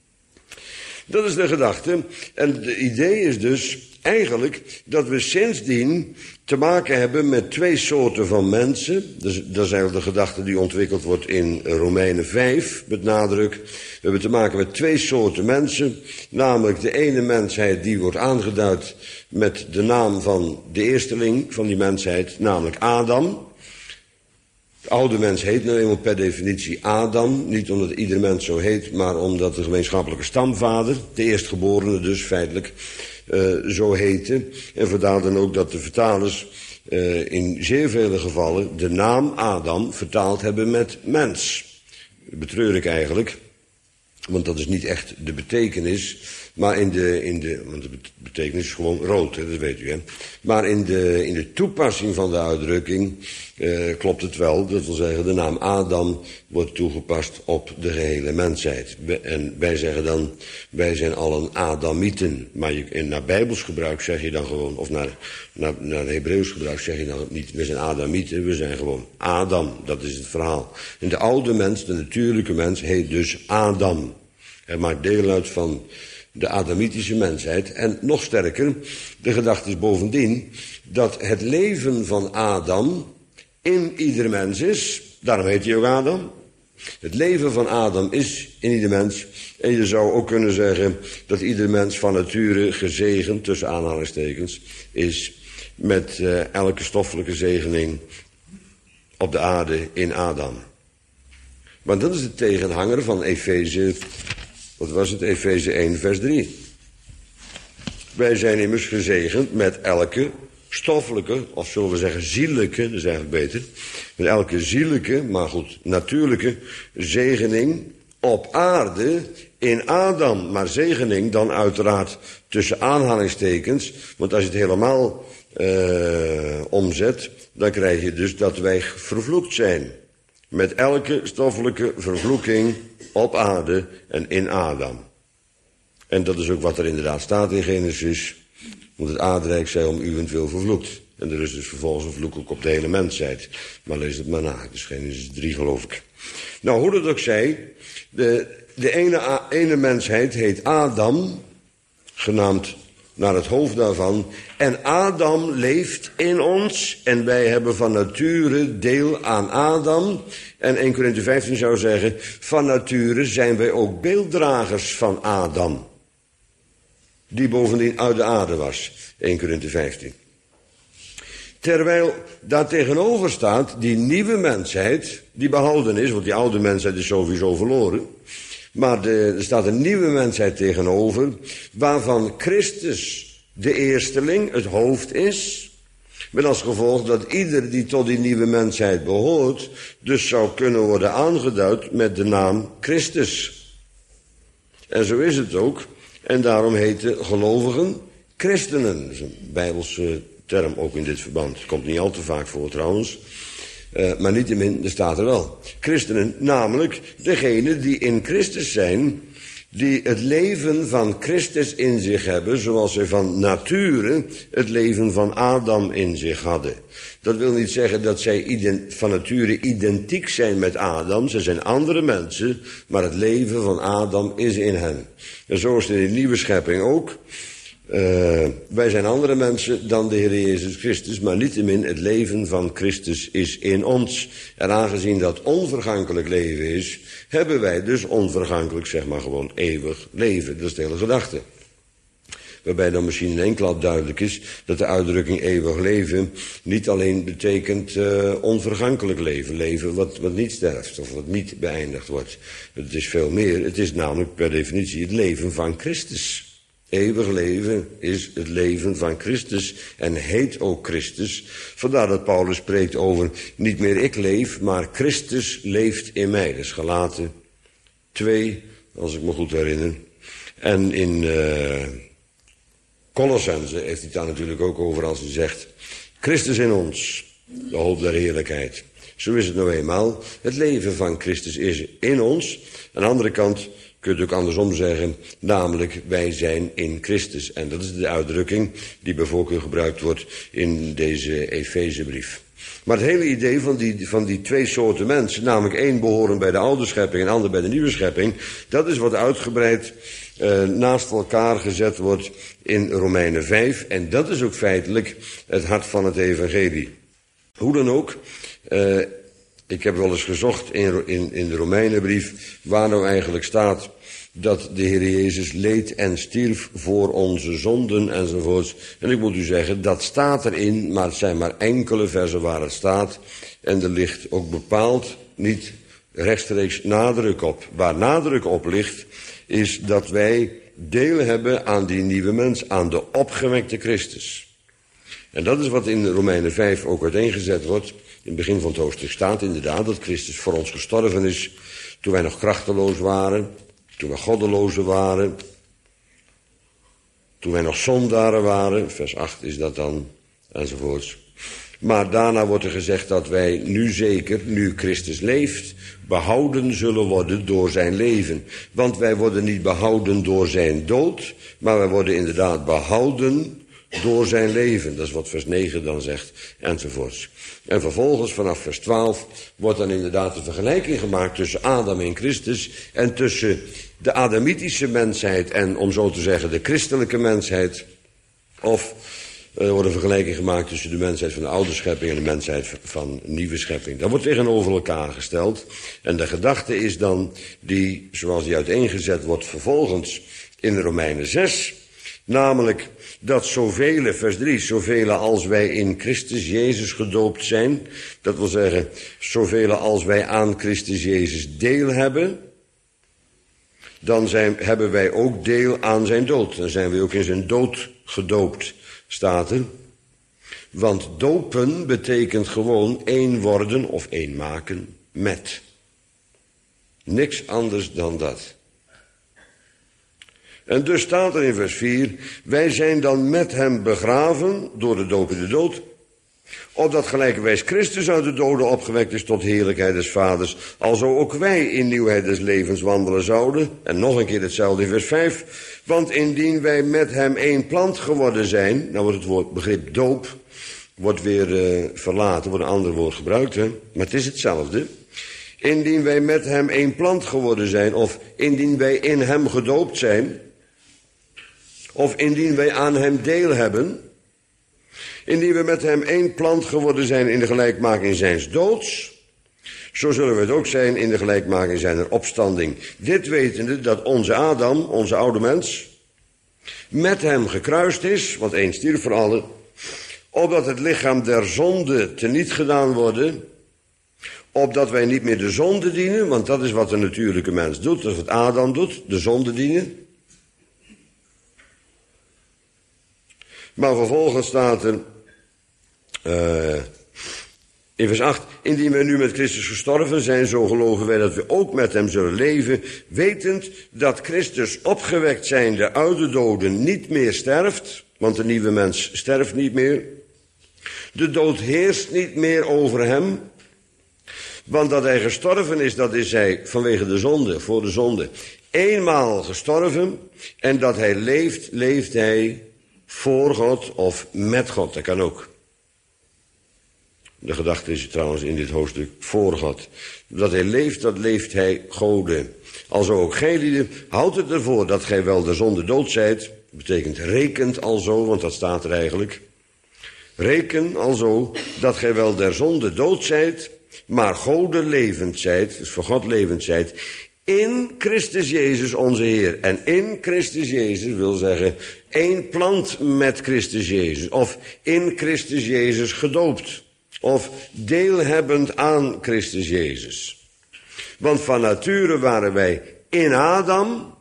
Dat is de gedachte. En het idee is dus eigenlijk dat we sindsdien te maken hebben met twee soorten van mensen. Dus, dat is eigenlijk de gedachte die ontwikkeld wordt in Romeinen 5, met nadruk. We hebben te maken met twee soorten mensen. Namelijk de ene mensheid die wordt aangeduid met de naam van de eersteling van die mensheid, namelijk Adam. De oude mens heet nou eenmaal per definitie Adam. Niet omdat ieder mens zo heet, maar omdat de gemeenschappelijke stamvader, de eerstgeborene dus feitelijk, zo heette. En vandaar dan ook dat de vertalers in zeer vele gevallen de naam Adam vertaald hebben met mens. Dat betreur ik eigenlijk, want dat is niet echt de betekenis. Maar want de betekenis is gewoon rood, hè, dat weet u. Hè. Maar in de toepassing van de uitdrukking klopt het wel. Dat wil zeggen, de naam Adam wordt toegepast op de gehele mensheid. En wij zeggen dan, wij zijn allen Adamieten. Maar naar Bijbels gebruik zeg je dan gewoon, of naar Hebreeuws gebruik zeg je dan niet, we zijn Adamieten, we zijn gewoon Adam. Dat is het verhaal. En de oude mens, de natuurlijke mens, heet dus Adam. Hij maakt deel uit van de Adamitische mensheid. En nog sterker, de gedachte is bovendien dat het leven van Adam in ieder mens is. Daarom heet hij ook Adam. Het leven van Adam is in ieder mens. En je zou ook kunnen zeggen dat ieder mens van nature gezegend, tussen aanhalingstekens, is met elke stoffelijke zegening op de aarde in Adam. Maar dat is de tegenhanger van Efeze. Wat was het? Efeze 1 vers 3. Wij zijn immers gezegend met elke stoffelijke, of zullen we zeggen zielelijke, dat is eigenlijk beter. Met elke zielelijke, maar goed, natuurlijke zegening op aarde in Adam. Maar zegening dan uiteraard tussen aanhalingstekens. Want als je het helemaal omzet, dan krijg je dus dat wij vervloekt zijn. Met elke stoffelijke vervloeking op aarde en in Adam. En dat is ook wat er inderdaad staat in Genesis. Want het aardrijk zij om uwentwil vervloekt. En er is dus vervolgens een vloek ook op de hele mensheid. Maar lees het maar na. Dus Genesis 3 geloof ik. Nou, hoe dat ook zij. De ene mensheid heet Adam. Genaamd naar het hoofd daarvan. En Adam leeft in ons. En wij hebben van nature deel aan Adam. En 1 Korinthe 15 zou zeggen, van nature zijn wij ook beelddragers van Adam. Die bovendien uit de aarde was. 1 Korinthe 15. Terwijl daar tegenover staat die nieuwe mensheid, die behouden is, want die oude mensheid is sowieso verloren. Maar er staat een nieuwe mensheid tegenover, waarvan Christus de eersteling, het hoofd is. Met als gevolg dat ieder die tot die nieuwe mensheid behoort, dus zou kunnen worden aangeduid met de naam Christus. En zo is het ook. En daarom heten gelovigen christenen. Dat is een Bijbelse term ook in dit verband. Komt niet al te vaak voor trouwens. Maar niettemin, er staat er wel. Christenen, namelijk degenen die in Christus zijn, die het leven van Christus in zich hebben, zoals zij van nature het leven van Adam in zich hadden. Dat wil niet zeggen dat zij van nature identiek zijn met Adam. Ze zijn andere mensen, maar het leven van Adam is in hen. En zo is het in de nieuwe schepping ook. Wij zijn andere mensen dan de Heer Jezus Christus, maar niettemin het leven van Christus is in ons. En aangezien dat onvergankelijk leven is, hebben wij dus onvergankelijk, zeg maar gewoon eeuwig leven. Dat is de hele gedachte. Waarbij dan misschien in één klap duidelijk is dat de uitdrukking eeuwig leven niet alleen betekent onvergankelijk leven. Leven wat niet sterft of wat niet beëindigd wordt. Het is veel meer. Het is namelijk per definitie het leven van Christus. Eeuwig leven is het leven van Christus en heet ook Christus. Vandaar dat Paulus spreekt over niet meer ik leef, maar Christus leeft in mij. Dat is Galaten 2, als ik me goed herinner. En in Colossense heeft hij het daar natuurlijk ook over als hij zegt: Christus in ons, de hoop der heerlijkheid. Zo is het nou eenmaal. Het leven van Christus is in ons. Aan de andere kant kun je het ook andersom zeggen, namelijk wij zijn in Christus. En dat is de uitdrukking die bij voorkeur gebruikt wordt in deze Efezebrief. Maar het hele idee van die twee soorten mensen, namelijk één behoren bij de oude schepping en ander bij de nieuwe schepping, dat is wat uitgebreid naast elkaar gezet wordt in Romeinen 5. En dat is ook feitelijk het hart van het evangelie. Hoe dan ook, ik heb wel eens gezocht in de Romeinenbrief waar nou eigenlijk staat dat de Heer Jezus leed en stierf voor onze zonden enzovoorts. En ik moet u zeggen, dat staat erin, maar het zijn maar enkele versen waar het staat. En er ligt ook bepaald niet rechtstreeks nadruk op. Waar nadruk op ligt, is dat wij deel hebben aan die nieuwe mens, aan de opgewekte Christus. En dat is wat in Romeinen 5 ook uiteengezet wordt. In het begin van het hoofdstuk staat inderdaad dat Christus voor ons gestorven is toen wij nog krachteloos waren, toen we goddelozen waren, toen wij nog zondaren waren, vers 8 is dat dan, enzovoorts. Maar daarna wordt er gezegd dat wij nu zeker, nu Christus leeft, behouden zullen worden door zijn leven. Want wij worden niet behouden door zijn dood, maar wij worden inderdaad behouden door zijn leven. Dat is wat vers 9 dan zegt, enzovoorts. En vervolgens vanaf vers 12 wordt dan inderdaad de vergelijking gemaakt tussen Adam en Christus en tussen de Adamitische mensheid en, om zo te zeggen, de christelijke mensheid. Of er wordt een vergelijking gemaakt tussen de mensheid van de oude schepping en de mensheid van de nieuwe schepping. Dat wordt tegenover elkaar gesteld. En de gedachte is dan die, zoals die uiteengezet wordt vervolgens in Romeinen 6, namelijk dat zoveel, vers 3, zoveel als wij in Christus Jezus gedoopt zijn, dat wil zeggen, zoveel als wij aan Christus Jezus deel hebben, dan hebben wij ook deel aan zijn dood. Dan zijn we ook in zijn dood gedoopt, staat er. Want dopen betekent gewoon één worden of één maken met. Niks anders dan dat. En dus staat er in vers 4, wij zijn dan met hem begraven door de doop in de dood, opdat gelijkerwijs Christus uit de doden opgewekt is tot heerlijkheid des Vaders, alzo ook wij in nieuwheid des levens wandelen zouden. En nog een keer hetzelfde in vers 5, want indien wij met hem één plant geworden zijn, nou wordt het begrip doop, wordt weer verlaten, wordt een ander woord gebruikt, hè? Maar het is hetzelfde. Indien wij met hem één plant geworden zijn, of indien wij in hem gedoopt zijn, of indien wij aan hem deel hebben, indien we met hem één plant geworden zijn in de gelijkmaking zijns doods, zo zullen we het ook zijn in de gelijkmaking zijner opstanding. Dit wetende dat onze Adam, onze oude mens, met hem gekruist is, want één stierf voor allen, opdat het lichaam der zonde teniet gedaan worden, opdat wij niet meer de zonde dienen, want dat is wat de natuurlijke mens doet, dat is wat Adam doet, de zonde dienen. Maar vervolgens staat er in vers 8, indien wij nu met Christus gestorven zijn, zo geloven wij dat we ook met hem zullen leven, wetend dat Christus opgewekt zijnde uit de doden niet meer sterft, want de nieuwe mens sterft niet meer. De dood heerst niet meer over hem, want dat hij gestorven is, dat is hij vanwege de zonde, voor de zonde, eenmaal gestorven, en dat hij leeft, leeft hij voor God of met God, dat kan ook. De gedachte is trouwens in dit hoofdstuk voor God. Dat hij leeft, dat leeft hij Gode. Alzo ook gij lieden, houdt het ervoor dat gij wel de zonde dood zijt. Betekent rekent alzo, want dat staat er eigenlijk. Reken alzo dat gij wel der zonde dood zijt, maar Gode levend zijt, dus voor God levend zijt, in Christus Jezus onze Heer. En in Christus Jezus wil zeggen, één plant met Christus Jezus. Of in Christus Jezus gedoopt. Of deelhebbend aan Christus Jezus. Want van nature waren wij in Adam.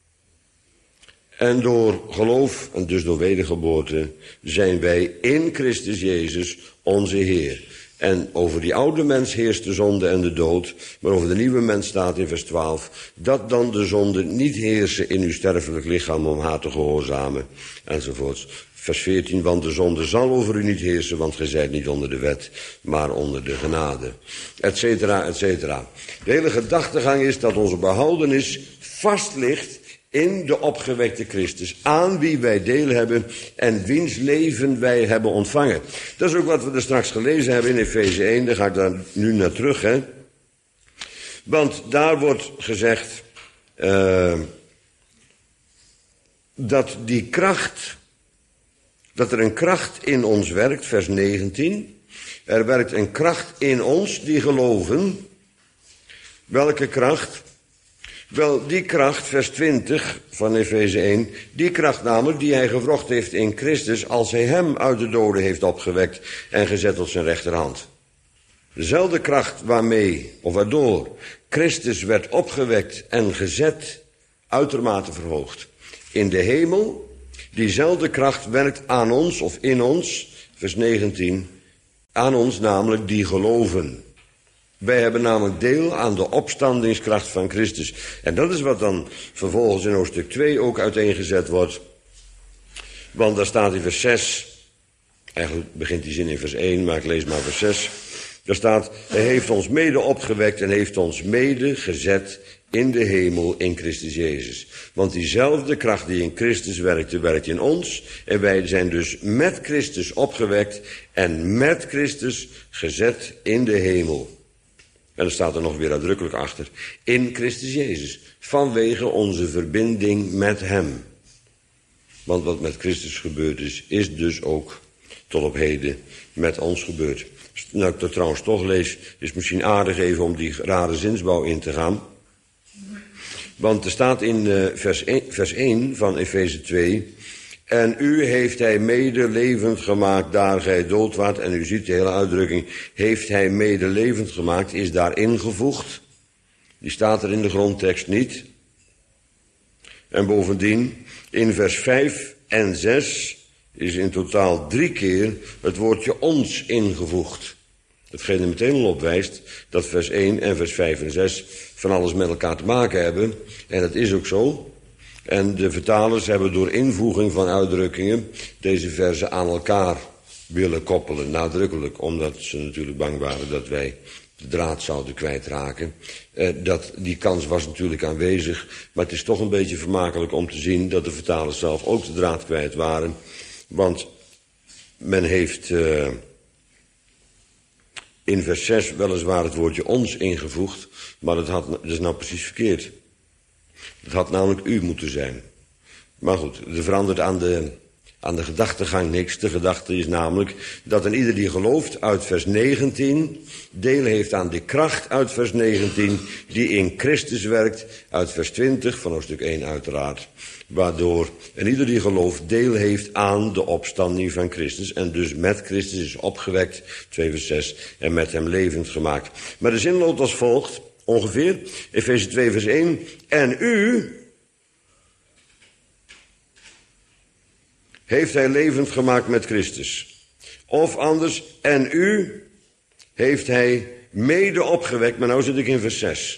En door geloof, en dus door wedergeboorte, zijn wij in Christus Jezus onze Heer. En over die oude mens heerst de zonde en de dood. Maar over de nieuwe mens staat in vers 12... dat dan de zonde niet heersen in uw sterfelijk lichaam om haar te gehoorzamen. Enzovoorts. Vers 14, want de zonde zal over u niet heersen, want gij zijt niet onder de wet, maar onder de genade. Etcetera, etcetera. De hele gedachtegang is dat onze behoudenis vast ligt in de opgewekte Christus, aan wie wij deel hebben en wiens leven wij hebben ontvangen. Dat is ook wat we er straks gelezen hebben in Efeze 1, daar ga ik daar nu naar terug, hè. Want daar wordt gezegd dat die kracht, dat er een kracht in ons werkt, vers 19. Er werkt een kracht in ons die geloven. Welke kracht? Wel, die kracht, vers 20 van Efeze 1, die kracht namelijk die hij gewrocht heeft in Christus als hij hem uit de doden heeft opgewekt en gezet op zijn rechterhand. Dezelfde kracht waarmee, of waardoor, Christus werd opgewekt en gezet, uitermate verhoogd in de hemel. Diezelfde kracht werkt aan ons, of in ons, vers 19, aan ons namelijk die geloven. Wij hebben namelijk deel aan de opstandingskracht van Christus. En dat is wat dan vervolgens in hoofdstuk 2 ook uiteengezet wordt. Want daar staat in vers 6, eigenlijk begint die zin in vers 1, maar ik lees maar vers 6. Daar staat, hij heeft ons mede opgewekt en heeft ons mede gezet in de hemel in Christus Jezus. Want diezelfde kracht die in Christus werkte, werkt in ons. En wij zijn dus met Christus opgewekt en met Christus gezet in de hemel. En dan staat er nog weer uitdrukkelijk achter. In Christus Jezus. Vanwege onze verbinding met hem. Want wat met Christus gebeurd is dus ook tot op heden met ons gebeurd. Nou, ik dat trouwens toch lees, is misschien aardig even om die rare zinsbouw in te gaan. Want er staat in vers 1 van Efeze 2... En u heeft hij mede levend gemaakt, daar gij dood waart. En u ziet de hele uitdrukking, heeft hij mede levend gemaakt, is daar ingevoegd. Die staat er in de grondtekst niet. En bovendien, in vers 5 en 6 is in totaal 3 keer het woordje ons ingevoegd. Hetgeen er meteen al op wijst dat vers 1 en vers 5 en 6 van alles met elkaar te maken hebben. En dat is ook zo. En de vertalers hebben door invoeging van uitdrukkingen deze verzen aan elkaar willen koppelen, nadrukkelijk, omdat ze natuurlijk bang waren dat wij de draad zouden kwijtraken. Die kans was natuurlijk aanwezig, maar het is toch een beetje vermakelijk om te zien dat de vertalers zelf ook de draad kwijt waren. Want men heeft in vers 6 weliswaar het woordje ons ingevoegd, maar dat is nou precies verkeerd. Het had namelijk u moeten zijn. Maar goed, er verandert aan aan de gedachtegang niks. De gedachte is namelijk dat een ieder die gelooft uit vers 19... deel heeft aan de kracht uit vers 19... die in Christus werkt uit vers 20 van hoofdstuk 1 uiteraard. Waardoor een ieder die gelooft deel heeft aan de opstanding van Christus. En dus met Christus is opgewekt, 2 vers 6, en met hem levend gemaakt. Maar de zin loopt als volgt, ongeveer, Efeze 2 vers 1. En u heeft hij levend gemaakt met Christus. Of anders, en u heeft hij mede opgewekt, maar nou zit ik in vers 6.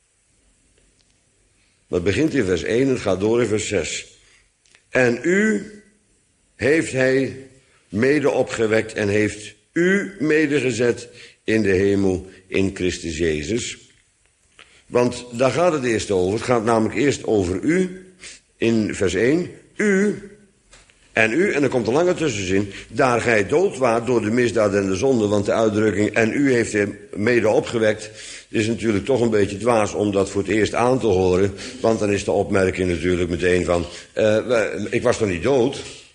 Dat begint in vers 1 en het gaat door in vers 6. En u heeft hij mede opgewekt en heeft u medegezet in de hemel in Christus Jezus. Want daar gaat het eerst over. Het gaat namelijk eerst over u in vers 1. U en u, en er komt een lange tussenzin, daar gij dood waart door de misdaad en de zonde, want de uitdrukking en u heeft hem mede opgewekt, is natuurlijk toch een beetje dwaas om dat voor het eerst aan te horen, want dan is de opmerking natuurlijk meteen van, ik was toch niet dood?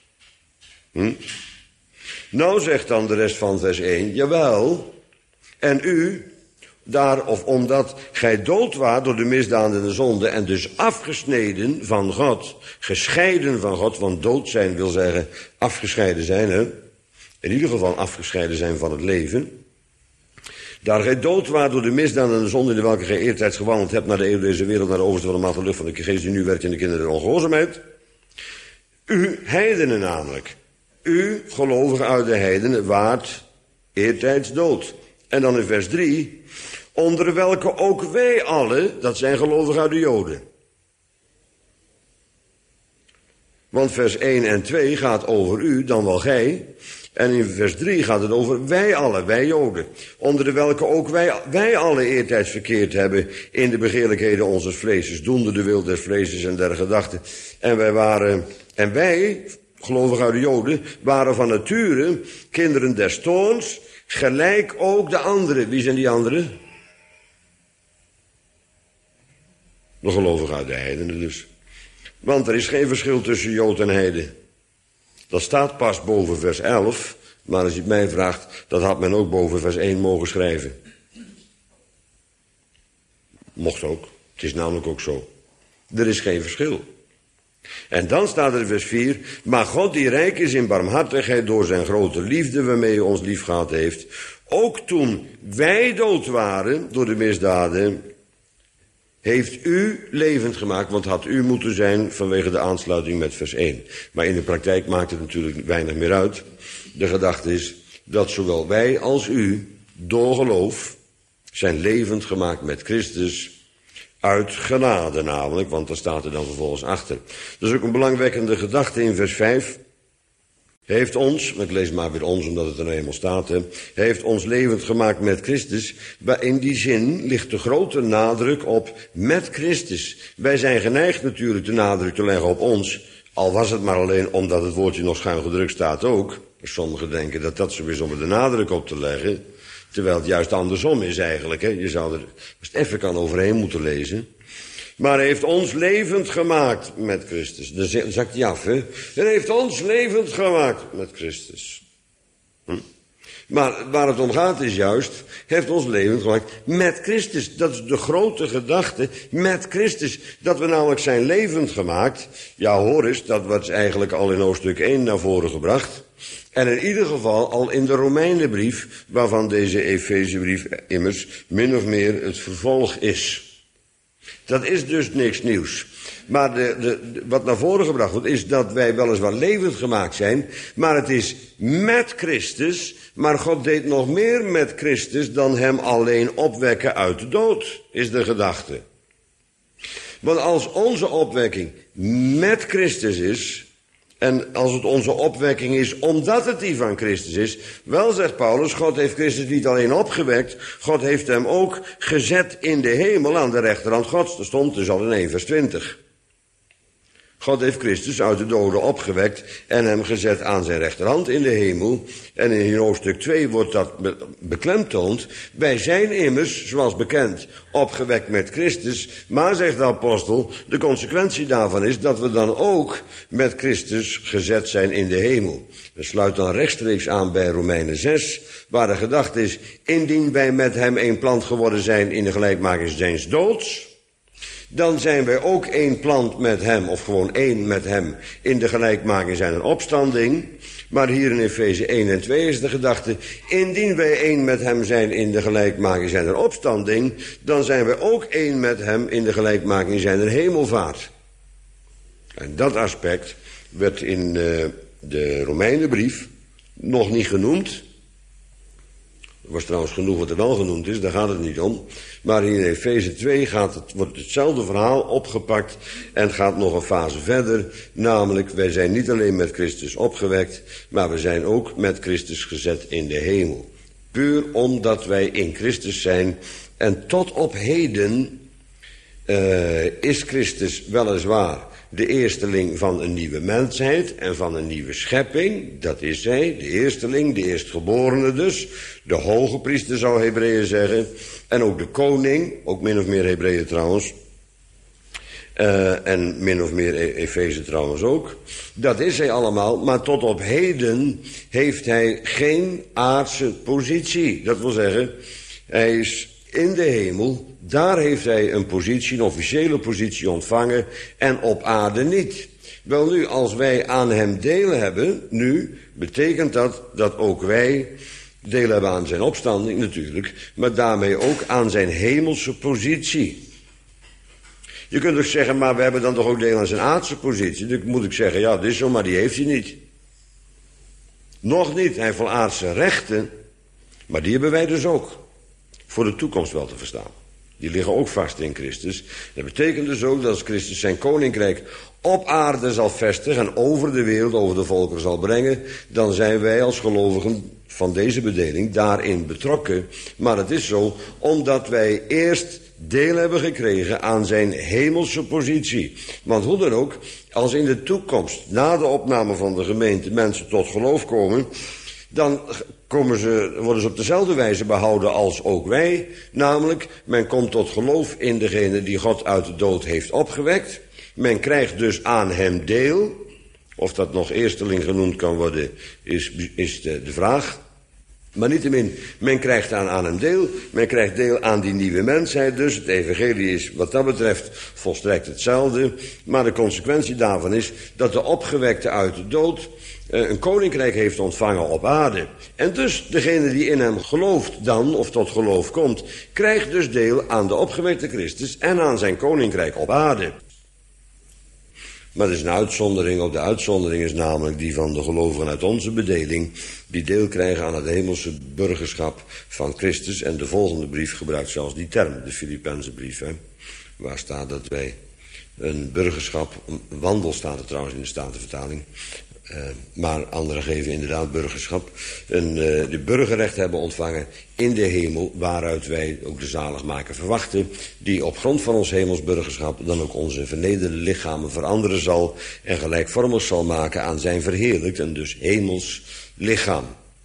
Nou zegt dan de rest van vers 1, jawel, en u, daar of omdat gij dood waart door de misdaad en de zonde en dus afgesneden van God, gescheiden van God, want dood zijn wil zeggen afgescheiden zijn, hè? In ieder geval afgescheiden zijn van het leven. Daar gij dood waart door de misdaad en de zonde in de welke gij eertijds gewandeld hebt naar de eeuw deze wereld, naar de overste van de maat en lucht van de geest die nu werkt in de kinderen der ongehoorzaamheid. U heidenen namelijk, u gelovigen uit de heidenen waart eertijds dood. En dan in vers 3, onder welke ook wij allen, dat zijn gelovigen uit de Joden. Want vers 1 en 2 gaat over u, dan wel gij. En in vers 3 gaat het over wij allen, wij Joden. Onder welke ook wij allen eertijds verkeerd hebben in de begeerlijkheden onze vleesjes, doende de wil des vleesjes en der gedachten. En wij, gelovigen uit de Joden, waren van nature kinderen des toorns, gelijk ook de anderen. Wie zijn die anderen? De gelovigen uit de heidenen dus. Want er is geen verschil tussen Jood en heiden. Dat staat pas boven vers 11, maar als je het mij vraagt, dat had men ook boven vers 1 mogen schrijven. Mocht ook, het is namelijk ook zo. Er is geen verschil. En dan staat er in vers 4, maar God die rijk is in barmhartigheid door zijn grote liefde waarmee hij ons lief gehad heeft, ook toen wij dood waren door de misdaden, heeft u levend gemaakt, want had u moeten zijn vanwege de aansluiting met vers 1. Maar in de praktijk maakt het natuurlijk weinig meer uit. De gedachte is dat zowel wij als u door geloof zijn levend gemaakt met Christus, uit genade namelijk, want daar staat er dan vervolgens achter. Dat is ook een belangwekkende gedachte in vers 5. Heeft ons, ik lees maar weer ons omdat het er nou eenmaal staat, heeft ons levend gemaakt met Christus. Maar in die zin ligt de grote nadruk op met Christus. Wij zijn geneigd natuurlijk de nadruk te leggen op ons, al was het maar alleen omdat het woordje nog schuin gedrukt staat ook. Sommigen denken dat dat zo is om er de nadruk op te leggen, terwijl het juist andersom is eigenlijk. Hè. Je zou er, als het even kan, overheen moeten lezen. Maar hij heeft ons levend gemaakt met Christus. Dan zakt hij af, hè. Hij heeft ons levend gemaakt met Christus. Maar waar het om gaat is juist, hij heeft ons levend gemaakt met Christus. Dat is de grote gedachte, met Christus. Dat we namelijk zijn levend gemaakt. Ja, hoor eens, dat wordt eigenlijk al in hoofdstuk 1 naar voren gebracht. En in ieder geval al in de Romeinenbrief, waarvan deze Efezebrief immers min of meer het vervolg is. Dat is dus niks nieuws. Maar wat naar voren gebracht wordt, is dat wij weliswaar levend gemaakt zijn, maar het is met Christus, maar God deed nog meer met Christus dan hem alleen opwekken uit de dood, is de gedachte. Want als onze opwekking met Christus is, en als het onze opwekking is omdat het die van Christus is, wel zegt Paulus, God heeft Christus niet alleen opgewekt, God heeft hem ook gezet in de hemel aan de rechterhand Gods. Dat stond dus al in 1 vers 20. God heeft Christus uit de doden opgewekt en hem gezet aan zijn rechterhand in de hemel. En in hoofdstuk 2 wordt dat beklemtoond. Wij zijn immers, zoals bekend, opgewekt met Christus. Maar, zegt de apostel, de consequentie daarvan is dat we dan ook met Christus gezet zijn in de hemel. Dat sluit dan rechtstreeks aan bij Romeinen 6, waar de gedachte is, indien wij met hem één plant geworden zijn in de gelijkmaking zijns doods, dan zijn wij ook één plant met hem, of gewoon één met hem, in de gelijkmaking zijn een opstanding. Maar hier in Efeze 1 en 2 is de gedachte, indien wij één met hem zijn in de gelijkmaking zijn een opstanding, dan zijn wij ook één met hem in de gelijkmaking zijn een hemelvaart. En dat aspect werd in de Romeinenbrief nog niet genoemd. Er was trouwens genoeg wat er wel genoemd is, daar gaat het niet om. Maar in Efeze 2 wordt hetzelfde verhaal opgepakt en gaat nog een fase verder. Namelijk, wij zijn niet alleen met Christus opgewekt, maar we zijn ook met Christus gezet in de hemel. Puur omdat wij in Christus zijn. En tot op heden is Christus weliswaar de eersteling van een nieuwe mensheid en van een nieuwe schepping. Dat is hij, de eersteling, de eerstgeborene dus. De hoge priester zou Hebreeën zeggen. En ook de koning, ook min of meer Hebreeën trouwens. En min of meer Efeze trouwens ook. Dat is hij allemaal, maar tot op heden heeft hij geen aardse positie. Dat wil zeggen, hij is in de hemel, daar heeft hij een positie, een officiële positie ontvangen en op aarde niet. Wel nu, als wij aan hem deel hebben, nu, betekent dat ook wij deel hebben aan zijn opstanding natuurlijk, maar daarmee ook aan zijn hemelse positie. Je kunt ook zeggen, maar we hebben dan toch ook deel aan zijn aardse positie. Dan moet ik zeggen, ja, dit is zo, maar die heeft hij niet. Nog niet, hij heeft wel aardse rechten, maar die hebben wij dus ook. Voor de toekomst wel te verstaan. Die liggen ook vast in Christus. Dat betekent dus ook dat als Christus zijn koninkrijk op aarde zal vestigen en over de wereld, over de volkeren zal brengen, dan zijn wij als gelovigen van deze bedeling daarin betrokken. Maar het is zo, omdat wij eerst deel hebben gekregen aan zijn hemelse positie. Want hoe dan ook, als in de toekomst, na de opname van de gemeente, mensen tot geloof komen, dan worden ze op dezelfde wijze behouden als ook wij. Namelijk, men komt tot geloof in degene die God uit de dood heeft opgewekt. Men krijgt dus aan hem deel. Of dat nog eersteling genoemd kan worden, is de vraag. Maar niettemin, men krijgt aan hem deel. Men krijgt deel aan die nieuwe mensheid. Dus het evangelie is wat dat betreft volstrekt hetzelfde. Maar de consequentie daarvan is dat de opgewekte uit de dood een koninkrijk heeft ontvangen op aarde. En dus degene die in hem gelooft dan, of tot geloof komt, krijgt dus deel aan de opgewekte Christus en aan zijn koninkrijk op aarde. Maar er is een uitzondering op. De uitzondering is namelijk die van de gelovigen uit onze bedeling, die deel krijgen aan het hemelse burgerschap van Christus. En de volgende brief gebruikt zelfs die term, de Filippense brief. Waar staat dat wij een burgerschap, een wandel staat er trouwens in de Statenvertaling, maar anderen geven inderdaad burgerschap, de burgerrecht hebben ontvangen in de hemel, waaruit wij ook de zaligmaker verwachten, die op grond van ons hemels burgerschap dan ook onze vernederde lichamen veranderen zal en gelijkvormig zal maken aan zijn verheerlijkt en dus hemels lichaam.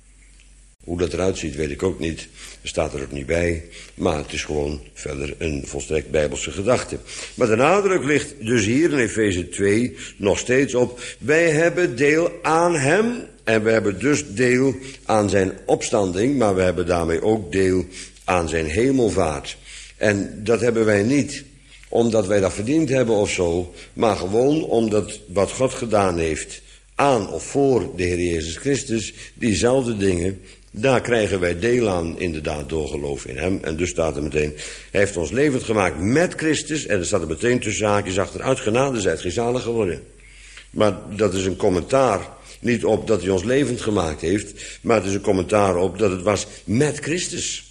Hoe dat eruit ziet weet ik ook niet, staat er ook niet bij, maar het is gewoon verder een volstrekt bijbelse gedachte. Maar de nadruk ligt dus hier in Efeze 2 nog steeds op, wij hebben deel aan hem en we hebben dus deel aan zijn opstanding, maar we hebben daarmee ook deel aan zijn hemelvaart. En dat hebben wij niet omdat wij dat verdiend hebben of zo, maar gewoon omdat wat God gedaan heeft aan of voor de Heer Jezus Christus, diezelfde dingen, daar krijgen wij deel aan, inderdaad, door geloof in hem. En dus staat er meteen, hij heeft ons levend gemaakt met Christus. En er staat er meteen tussen haakjes achter, uit genade zijt gij zalig geworden. Maar dat is een commentaar, niet op dat hij ons levend gemaakt heeft, maar het is een commentaar op dat het was met Christus.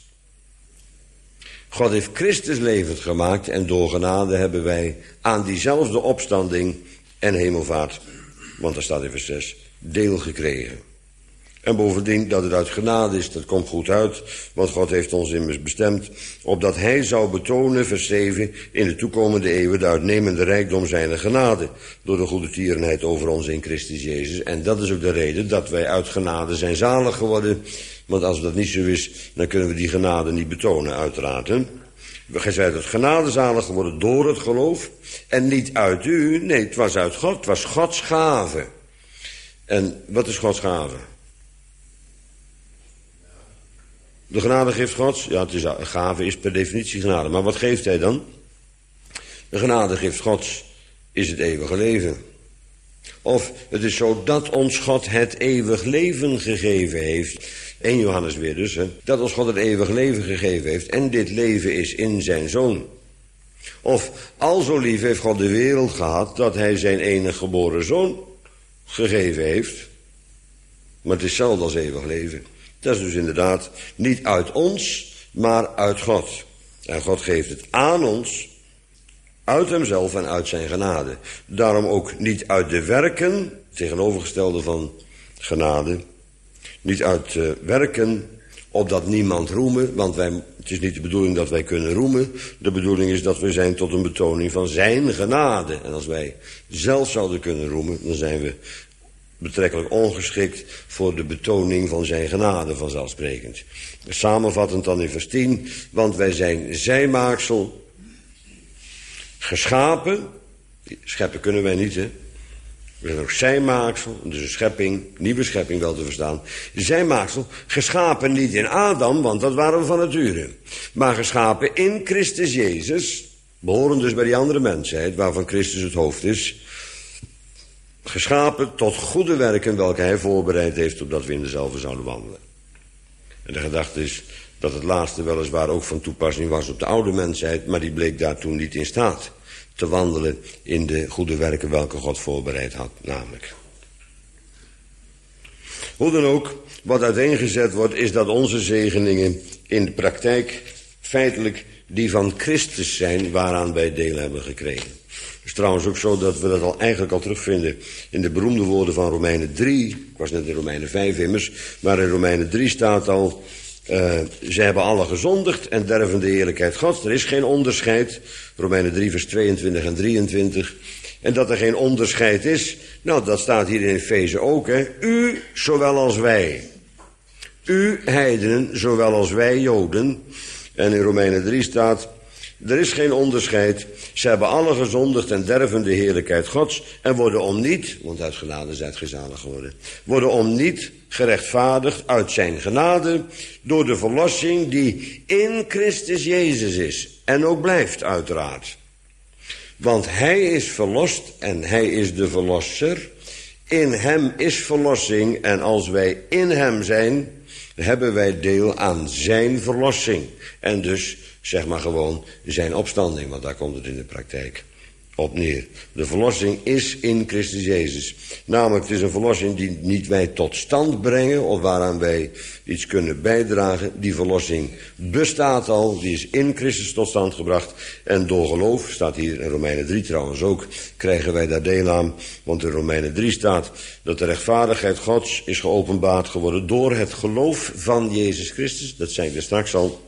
God heeft Christus levend gemaakt en door genade hebben wij aan diezelfde opstanding en hemelvaart, want daar staat in vers 6, deel gekregen. En bovendien dat het uit genade is, dat komt goed uit. Want God heeft ons immers bestemd, opdat hij zou betonen, vers 7, in de toekomende eeuwen de uitnemende rijkdom zijner genade, door de goede tierenheid over ons in Christus Jezus. En dat is ook de reden dat wij uit genade zijn zalig geworden. Want als dat niet zo is, dan kunnen we die genade niet betonen, uiteraard. Hè? Gij zijt uit genade zalig geworden door het geloof. En niet uit u, nee, het was uit God, het was Gods gave. En wat is Gods gave? De genadegift Gods, ja, gave is per definitie genade. Maar wat geeft hij dan? De genadegift Gods is het eeuwige leven. Of het is zo dat ons God het eeuwig leven gegeven heeft. 1 Johannes weer dus, hè. Dat ons God het eeuwig leven gegeven heeft. En dit leven is in zijn Zoon. Of al zo lief heeft God de wereld gehad dat hij zijn enige geboren Zoon gegeven heeft. Maar het is hetzelfde als eeuwig leven. Dat is dus inderdaad niet uit ons, maar uit God. En God geeft het aan ons, uit hemzelf en uit zijn genade. Daarom ook niet uit de werken, tegenovergestelde van genade. Niet uit werken, opdat niemand roemen, want het is niet de bedoeling dat wij kunnen roemen. De bedoeling is dat we zijn tot een betoning van zijn genade. En als wij zelf zouden kunnen roemen, dan zijn we betrekkelijk ongeschikt voor de betoning van zijn genade vanzelfsprekend. Samenvattend dan in vers 10, want wij zijn zijmaaksel, geschapen, scheppen kunnen wij niet, hè. We zijn ook zijmaaksel, dus een schepping, nieuwe schepping wel te verstaan. Zijmaaksel, geschapen niet in Adam, want dat waren we van nature. Maar geschapen in Christus Jezus, behoren dus bij die andere mensheid, waarvan Christus het hoofd is. Geschapen tot goede werken, welke hij voorbereid heeft, opdat we in dezelfde zouden wandelen. En de gedachte is dat het laatste weliswaar ook van toepassing was op de oude mensheid, maar die bleek daar toen niet in staat te wandelen in de goede werken welke God voorbereid had, namelijk. Hoe dan ook, wat uiteengezet wordt, is dat onze zegeningen in de praktijk feitelijk die van Christus zijn, waaraan wij deel hebben gekregen. Het is trouwens ook zo dat we dat eigenlijk al terugvinden in de beroemde woorden van Romeinen 3. Ik was net in Romeinen 5 immers, maar in Romeinen 3 staat al, ze hebben alle gezondigd en derven de heerlijkheid Gods. Er is geen onderscheid. Romeinen 3 vers 22 en 23. En dat er geen onderscheid is, nou dat staat hier in Efeze ook, hè. U zowel als wij. U heidenen zowel als wij Joden. En in Romeinen 3 staat, er is geen onderscheid. Ze hebben alle gezondigd en derven de heerlijkheid Gods. En worden om niet, want uit genade zijt gij zalig geworden. Worden om niet gerechtvaardigd uit zijn genade. Door de verlossing die in Christus Jezus is. En ook blijft uiteraard. Want hij is verlost en hij is de verlosser. In hem is verlossing en als wij in hem zijn, hebben wij deel aan zijn verlossing. En dus, zeg maar gewoon, zijn opstanding, want daar komt het in de praktijk op neer. De verlossing is in Christus Jezus. Namelijk, het is een verlossing die niet wij tot stand brengen of waaraan wij iets kunnen bijdragen. Die verlossing bestaat al, die is in Christus tot stand gebracht. En door geloof, staat hier in Romeinen 3 trouwens ook, krijgen wij daar deel aan. Want in Romeinen 3 staat dat de rechtvaardigheid Gods is geopenbaard geworden door het geloof van Jezus Christus. Dat zei ik er straks al.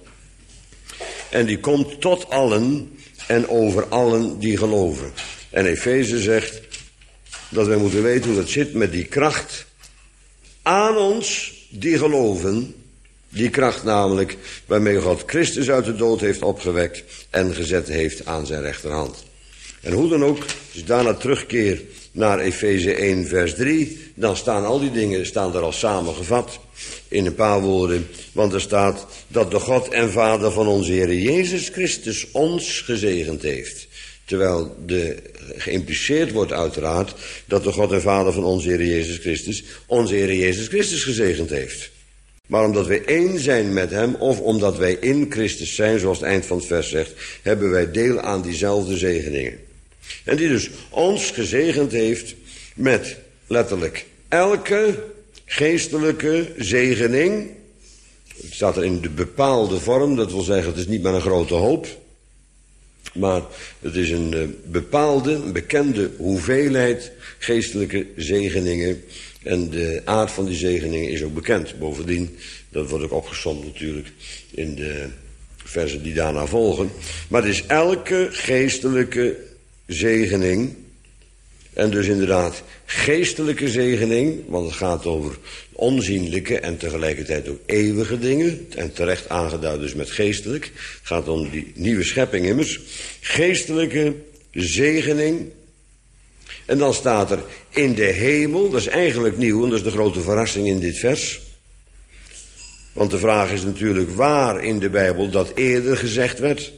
En die komt tot allen en over allen die geloven. En Efeze zegt dat wij moeten weten hoe dat zit met die kracht aan ons die geloven. Die kracht namelijk waarmee God Christus uit de dood heeft opgewekt en gezet heeft aan zijn rechterhand. En hoe dan ook, als ik daarna terugkeer naar Efeze 1 vers 3, dan staan al die dingen er al samengevat in een paar woorden. Want er staat dat de God en Vader van onze Heer Jezus Christus ons gezegend heeft. Terwijl geïmpliceerd wordt uiteraard dat de God en Vader van onze Heer Jezus Christus gezegend heeft. Maar omdat wij één zijn met hem, of omdat wij in Christus zijn, zoals het eind van het vers zegt, hebben wij deel aan diezelfde zegeningen. En die dus ons gezegend heeft met, letterlijk, elke geestelijke zegening. Het staat er in de bepaalde vorm, dat wil zeggen, het is niet maar een grote hoop. Maar het is een bepaalde, een bekende hoeveelheid geestelijke zegeningen. En de aard van die zegeningen is ook bekend. Bovendien, dat wordt ook opgesomd natuurlijk in de versen die daarna volgen. Maar het is elke geestelijke zegening. En dus inderdaad geestelijke zegening, want het gaat over onzienlijke en tegelijkertijd ook eeuwige dingen. En terecht aangeduid dus met geestelijk. Het gaat om die nieuwe schepping immers. Geestelijke zegening. En dan staat er in de hemel, dat is eigenlijk nieuw en dat is de grote verrassing in dit vers. Want de vraag is natuurlijk waar in de Bijbel dat eerder gezegd werd.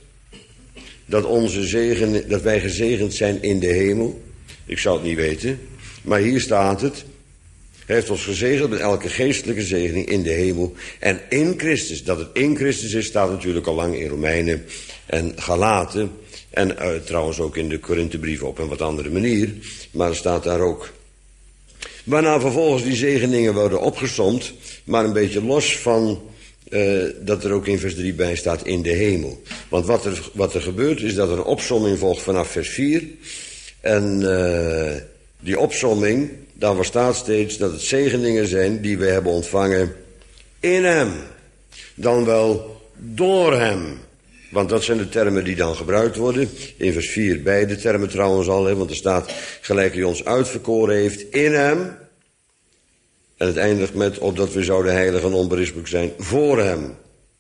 Dat wij gezegend zijn in de hemel. Ik zou het niet weten, maar hier staat het. Hij heeft ons gezegend met elke geestelijke zegening in de hemel en in Christus. Dat het in Christus is, staat natuurlijk al lang in Romeinen en Galaten. En trouwens ook in de Korinthebrief op een wat andere manier. Maar er staat daar ook. Waarna vervolgens die zegeningen worden opgesomd, maar een beetje los van dat er ook in vers 3 bij staat in de hemel. Want wat er gebeurt is dat er een opsomming volgt vanaf vers 4. En die opsomming, daar staat steeds dat het zegeningen zijn die we hebben ontvangen in hem. Dan wel door hem. Want dat zijn de termen die dan gebruikt worden. In vers 4 beide termen trouwens al. Want er staat gelijk hij ons uitverkoren heeft in hem. En het eindigt met opdat we zouden heilig en onberispelijk zijn voor hem.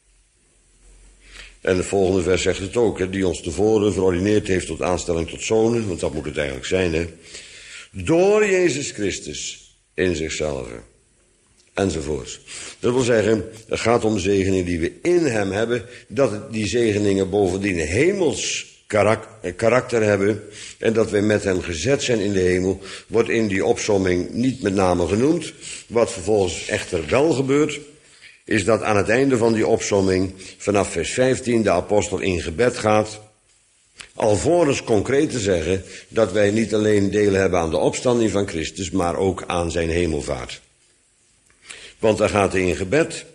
En het volgende vers zegt het ook. Die ons tevoren verordineerd heeft tot aanstelling tot zonen. Want dat moet het eigenlijk zijn. Hè? Door Jezus Christus in zichzelf. Enzovoorts. Dat wil zeggen, het gaat om zegeningen die we in hem hebben. Dat die zegeningen bovendien een hemels karakter hebben. En dat wij met hem gezet zijn in de hemel. Wordt in die opsomming niet met name genoemd. Wat vervolgens echter wel gebeurt, is dat aan het einde van die opsomming vanaf vers 15 de apostel in gebed gaat. Alvorens concreet te zeggen dat wij niet alleen deel hebben aan de opstanding van Christus, maar ook aan zijn hemelvaart. Want daar gaat hij in gebed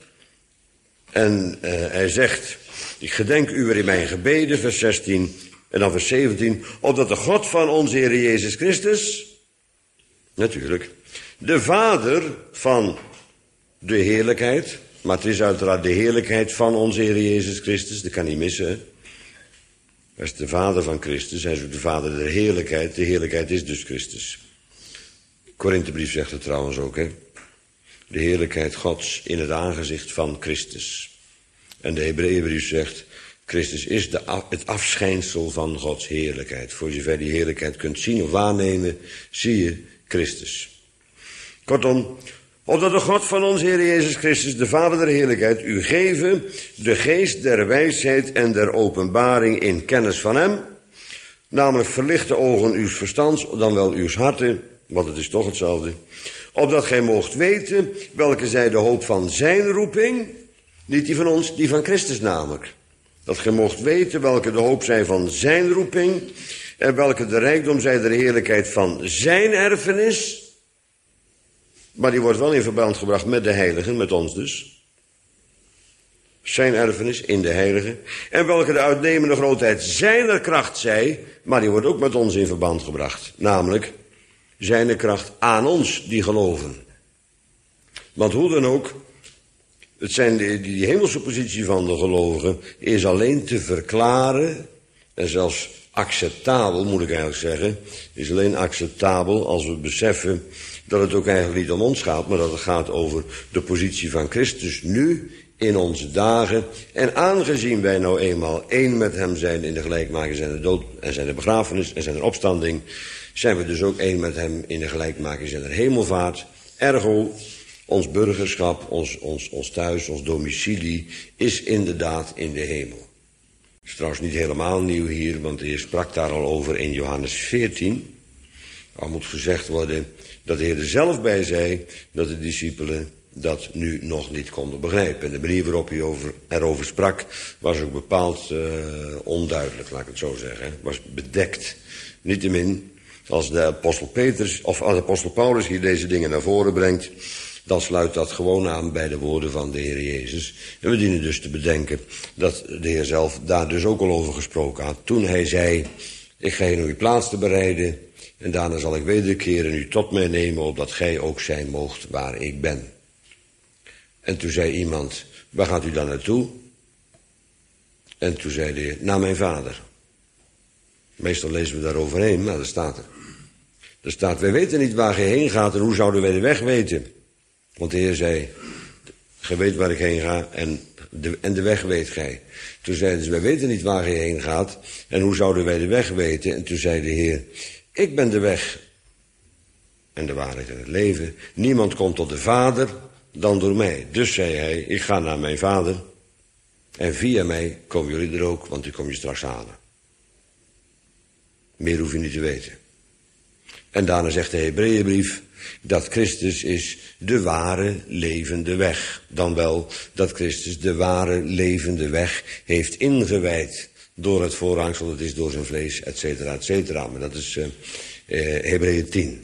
en hij zegt, ik gedenk u weer in mijn gebeden, vers 16 en dan vers 17, opdat de God van onze Heer Jezus Christus, natuurlijk, de Vader van de heerlijkheid, maar het is uiteraard de heerlijkheid van onze Heer Jezus Christus, dat kan niet missen. Hè? Hij is de Vader van Christus, hij is ook de Vader der heerlijkheid. De heerlijkheid is dus Christus. De Korinthebrief zegt het trouwens ook, hè. De heerlijkheid Gods in het aangezicht van Christus. En de Hebreeënbrief zegt, Christus is het afschijnsel van Gods heerlijkheid. Voor zover die heerlijkheid kunt zien of waarnemen, zie je Christus. Kortom, opdat de God van onze Heer Jezus Christus, de Vader der heerlijkheid, u geven de geest der wijsheid en der openbaring in kennis van hem. Namelijk verlichte ogen uws verstands, dan wel uws harten, want het is toch hetzelfde. Opdat gij moogt weten welke zij de hoop van zijn roeping, niet die van ons, die van Christus namelijk. Dat gij moogt weten welke de hoop zij van zijn roeping en welke de rijkdom zij der heerlijkheid van zijn erfenis. Maar die wordt wel in verband gebracht met de heiligen, met ons dus. Zijn erfenis in de heiligen. En welke de uitnemende grootheid zijner kracht zij, maar die wordt ook met ons in verband gebracht. Namelijk, zijne kracht aan ons die geloven. Want hoe dan ook, het zijn die hemelse positie van de gelovigen is alleen te verklaren, en zelfs acceptabel moet ik eigenlijk zeggen, is alleen acceptabel als we beseffen dat het ook eigenlijk niet om ons gaat, maar dat het gaat over de positie van Christus nu in onze dagen. En aangezien wij nou eenmaal één met hem zijn in de gelijkmaking zijn dood en zijn begrafenis en zijn opstanding, zijn we dus ook één met hem in de gelijkmaking zijn hemelvaart. Ergo, ons burgerschap, ons thuis, ons domicilie is inderdaad in de hemel. Het is trouwens niet helemaal nieuw hier, want de Heer sprak daar al over in Johannes 14. Al moet gezegd worden dat de Heer er zelf bij zei dat de discipelen dat nu nog niet konden begrijpen. En de manier waarop hij erover sprak was ook bepaald onduidelijk, laat ik het zo zeggen. Was bedekt. Niettemin, als de apostel Paulus hier deze dingen naar voren brengt, dan sluit dat gewoon aan bij de woorden van de Heer Jezus. En we dienen dus te bedenken dat de Heer zelf daar dus ook al over gesproken had. Toen hij zei, ik ga hier om uw plaats te bereiden, en daarna zal ik wederkeren en u tot mij nemen, opdat gij ook zijn moogt waar ik ben. En toen zei iemand, waar gaat u dan naartoe? En toen zei de Heer, naar mijn vader. Meestal lezen we daar overheen, maar dat staat er. Er staat, wij weten niet waar gij heen gaat en hoe zouden wij de weg weten? Want de Heer zei, gij weet waar ik heen ga en de weg weet gij. Toen zeiden ze, wij weten niet waar gij heen gaat en hoe zouden wij de weg weten? En toen zei de Heer, ik ben de weg en de waarheid en het leven. Niemand komt tot de Vader dan door mij. Dus zei hij, ik ga naar mijn Vader en via mij komen jullie er ook, want ik kom je straks halen. Meer hoef je niet te weten. En daarna zegt de Hebreeënbrief dat Christus is de ware levende weg. Dan wel dat Christus de ware levende weg heeft ingewijd door het voorhangsel, dat is door zijn vlees, et cetera, et cetera. Maar dat is Hebreeën 10.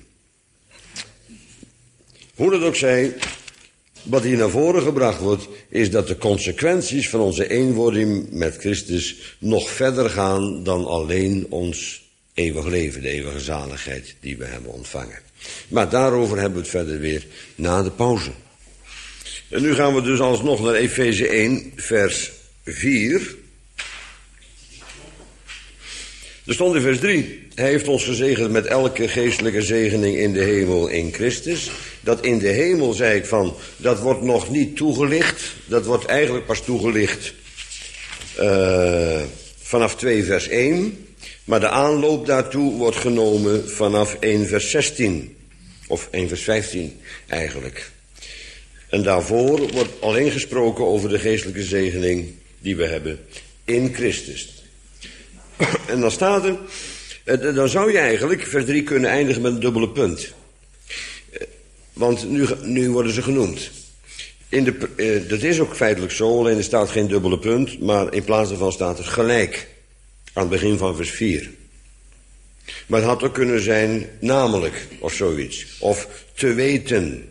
Hoe dat ook zij, wat hier naar voren gebracht wordt, is dat de consequenties van onze eenwording met Christus nog verder gaan dan alleen ons eeuwig leven, de eeuwige zaligheid die we hebben ontvangen. Maar daarover hebben we het verder weer na de pauze. En nu gaan we dus alsnog naar Efeze 1, vers 4. Er stond in vers 3, hij heeft ons gezegend met elke geestelijke zegening in de hemel in Christus. Dat in de hemel, zei ik van, dat wordt nog niet toegelicht. Dat wordt eigenlijk pas toegelicht vanaf 2 vers 1. Maar de aanloop daartoe wordt genomen vanaf 1 vers 16. Of 1 vers 15 eigenlijk. En daarvoor wordt alleen gesproken over de geestelijke zegening die we hebben in Christus. En dan staat er, dan zou je eigenlijk vers 3 kunnen eindigen met een dubbele punt. Want nu worden ze genoemd. Dat is ook feitelijk zo, alleen er staat geen dubbele punt, maar in plaats daarvan staat er gelijk. Aan het begin van vers 4. Maar het had ook kunnen zijn namelijk, of zoiets. Of te weten.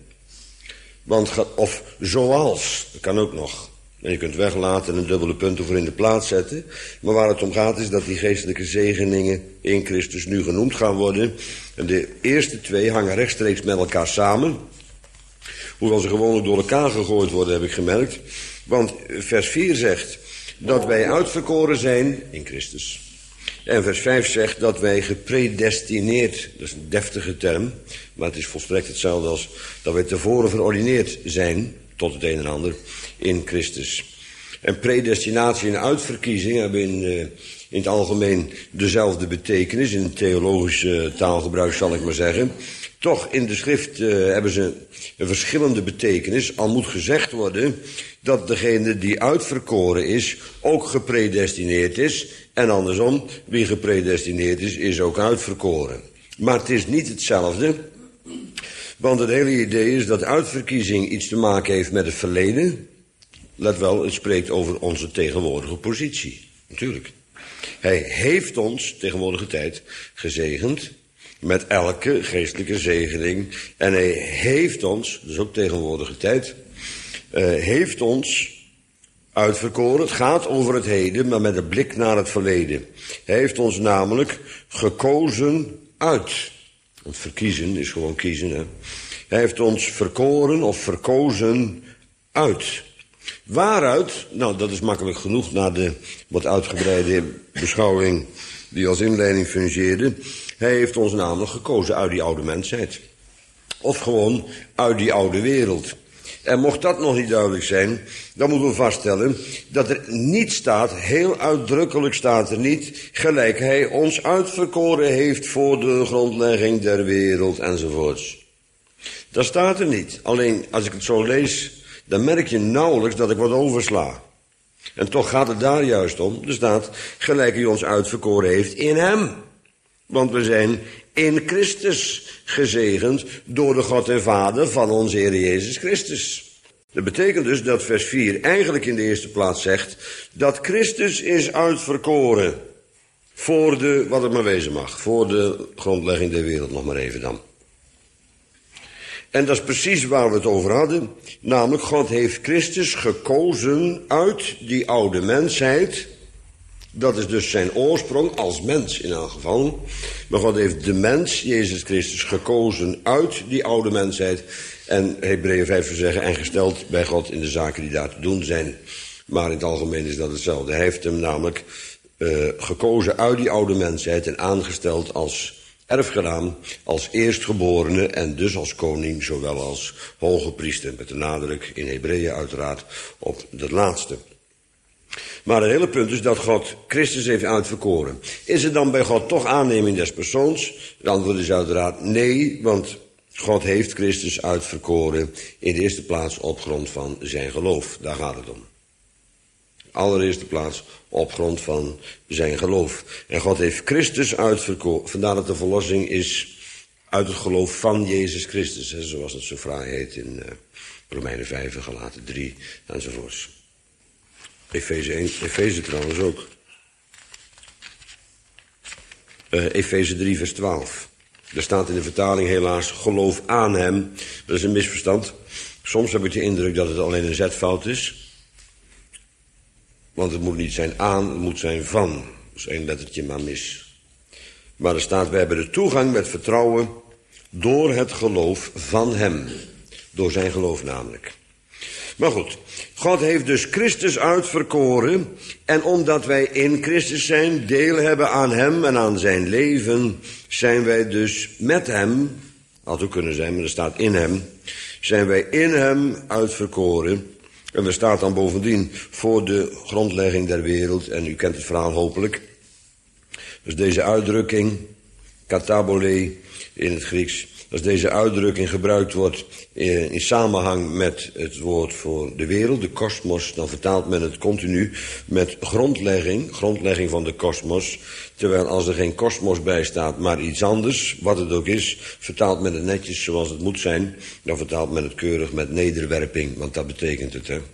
Of zoals, dat kan ook nog. En je kunt weglaten en een dubbele punt ervoor in de plaats zetten. Maar waar het om gaat is dat die geestelijke zegeningen in Christus nu genoemd gaan worden. En de eerste 2 hangen rechtstreeks met elkaar samen. Hoewel ze gewoonlijk door elkaar gegooid worden, heb ik gemerkt. Want vers 4 zegt dat wij uitverkoren zijn in Christus. En vers 5 zegt dat wij gepredestineerd, dat is een deftige term, maar het is volstrekt hetzelfde als dat wij tevoren verordineerd zijn tot het een en ander in Christus. En predestinatie en uitverkiezing hebben in het algemeen dezelfde betekenis, in het theologische taalgebruik zal ik maar zeggen. Toch in de schrift hebben ze een verschillende betekenis, al moet gezegd worden dat degene die uitverkoren is ook gepredestineerd is. En andersom, wie gepredestineerd is, is ook uitverkoren. Maar het is niet hetzelfde, want het hele idee is dat uitverkiezing iets te maken heeft met het verleden. Let wel, het spreekt over onze tegenwoordige positie. Natuurlijk. Hij heeft ons, tegenwoordige tijd, gezegend met elke geestelijke zegening. En hij heeft ons, dus ook tegenwoordige tijd, heeft ons uitverkoren. Het gaat over het heden, maar met een blik naar het verleden. Hij heeft ons namelijk gekozen uit. Want verkiezen is gewoon kiezen. Hè? Hij heeft ons verkoren of verkozen uit. Waaruit? Nou, dat is makkelijk genoeg na de wat uitgebreide beschouwing die als inleiding fungeerde. Hij heeft ons namelijk gekozen uit die oude mensheid. Of gewoon uit die oude wereld. En mocht dat nog niet duidelijk zijn, dan moeten we vaststellen dat er niet staat, heel uitdrukkelijk staat er niet, gelijk hij ons uitverkoren heeft voor de grondlegging der wereld enzovoorts. Dat staat er niet. Alleen als ik het zo lees, dan merk je nauwelijks dat ik wat oversla. En toch gaat het daar juist om. Er staat, gelijk hij ons uitverkoren heeft in hem. Want we zijn in Christus gezegend door de God en Vader van onze Heer Jezus Christus. Dat betekent dus dat vers 4 eigenlijk in de eerste plaats zegt dat Christus is uitverkoren voor de, wat het maar wezen mag, voor de grondlegging der wereld nog maar even dan. En dat is precies waar we het over hadden. Namelijk, God heeft Christus gekozen uit die oude mensheid. Dat is dus zijn oorsprong, als mens in elk geval. Maar God heeft de mens, Jezus Christus, gekozen uit die oude mensheid. En Hebreeën 5 zou zeggen, en gesteld bij God in de zaken die daar te doen zijn. Maar in het algemeen is dat hetzelfde. Hij heeft hem namelijk gekozen uit die oude mensheid en aangesteld als erfgenaam, als eerstgeborene en dus als koning, zowel als hoge priester. Met de nadruk in Hebreeën uiteraard op dat laatste. Maar het hele punt is dat God Christus heeft uitverkoren. Is er dan bij God toch aanneming des persoons? Het antwoord is uiteraard nee, want God heeft Christus uitverkoren in de eerste plaats op grond van zijn geloof. Daar gaat het om. Allereerste plaats op grond van zijn geloof. En God heeft Christus uitverkoren. Vandaar dat de verlossing is uit het geloof van Jezus Christus. Hè, zoals het zo fraai heet in Romeinen 5 en Galaten 3 enzovoorts. Efeze 1, Efeze trouwens ook. Efeze 3 vers 12. Er staat in de vertaling helaas geloof aan hem. Dat is een misverstand. Soms heb ik de indruk dat het alleen een zetfout is. Want het moet niet zijn aan, het moet zijn van. Dat is één lettertje maar mis. Maar er staat, we hebben de toegang met vertrouwen door het geloof van hem. Door zijn geloof namelijk. Maar goed, God heeft dus Christus uitverkoren. En omdat wij in Christus zijn, deel hebben aan hem en aan zijn leven, zijn wij dus met hem, had ook kunnen zijn, maar er staat in hem, zijn wij in hem uitverkoren. En er staat dan bovendien voor de grondlegging der wereld, en u kent het verhaal hopelijk. Dus deze uitdrukking, katabole in het Grieks, als deze uitdrukking gebruikt wordt in samenhang met het woord voor de wereld, de kosmos, dan vertaalt men het continu met grondlegging van de kosmos. Terwijl als er geen kosmos bij staat, maar iets anders, wat het ook is, vertaalt men het netjes zoals het moet zijn. Dan vertaalt men het keurig met nederwerping, want dat betekent het, hè.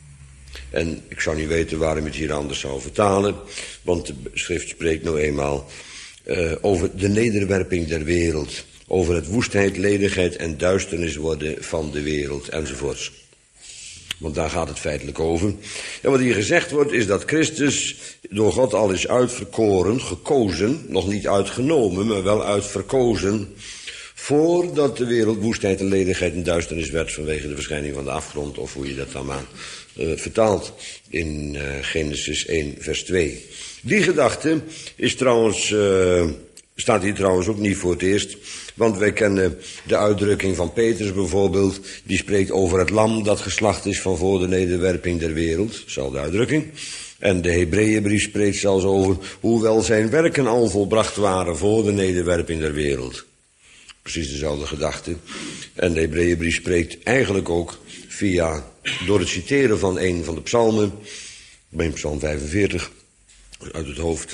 En ik zou niet weten waarom het hier anders zou vertalen, want de schrift spreekt nou eenmaal over de nederwerping der wereld. Over het woestheid, ledigheid en duisternis worden van de wereld enzovoorts. Want daar gaat het feitelijk over. En wat hier gezegd wordt is dat Christus door God al is uitverkoren, gekozen, nog niet uitgenomen, maar wel uitverkozen, voordat de wereld woestheid en ledigheid en duisternis werd vanwege de verschijning van de afgrond, of hoe je dat dan maar vertaalt in Genesis 1 vers 2. Die gedachte is trouwens, staat hier trouwens ook niet voor het eerst. Want wij kennen de uitdrukking van Petrus bijvoorbeeld. Die spreekt over het lam dat geslacht is van voor de nederwerping der wereld. Zelfde uitdrukking. En de Hebreeënbrief spreekt zelfs over hoewel zijn werken al volbracht waren voor de nederwerping der wereld. Precies dezelfde gedachte. En de Hebreeënbrief spreekt eigenlijk ook door het citeren van een van de psalmen. Bij psalm 45 uit het hoofd.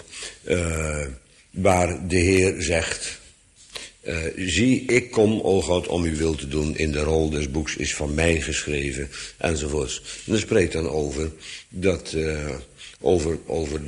Waar de Heer zegt, zie, ik kom, o God, om uw wil te doen. In de rol des boeks is van mij geschreven, enzovoorts. En dat spreekt dan over dat, over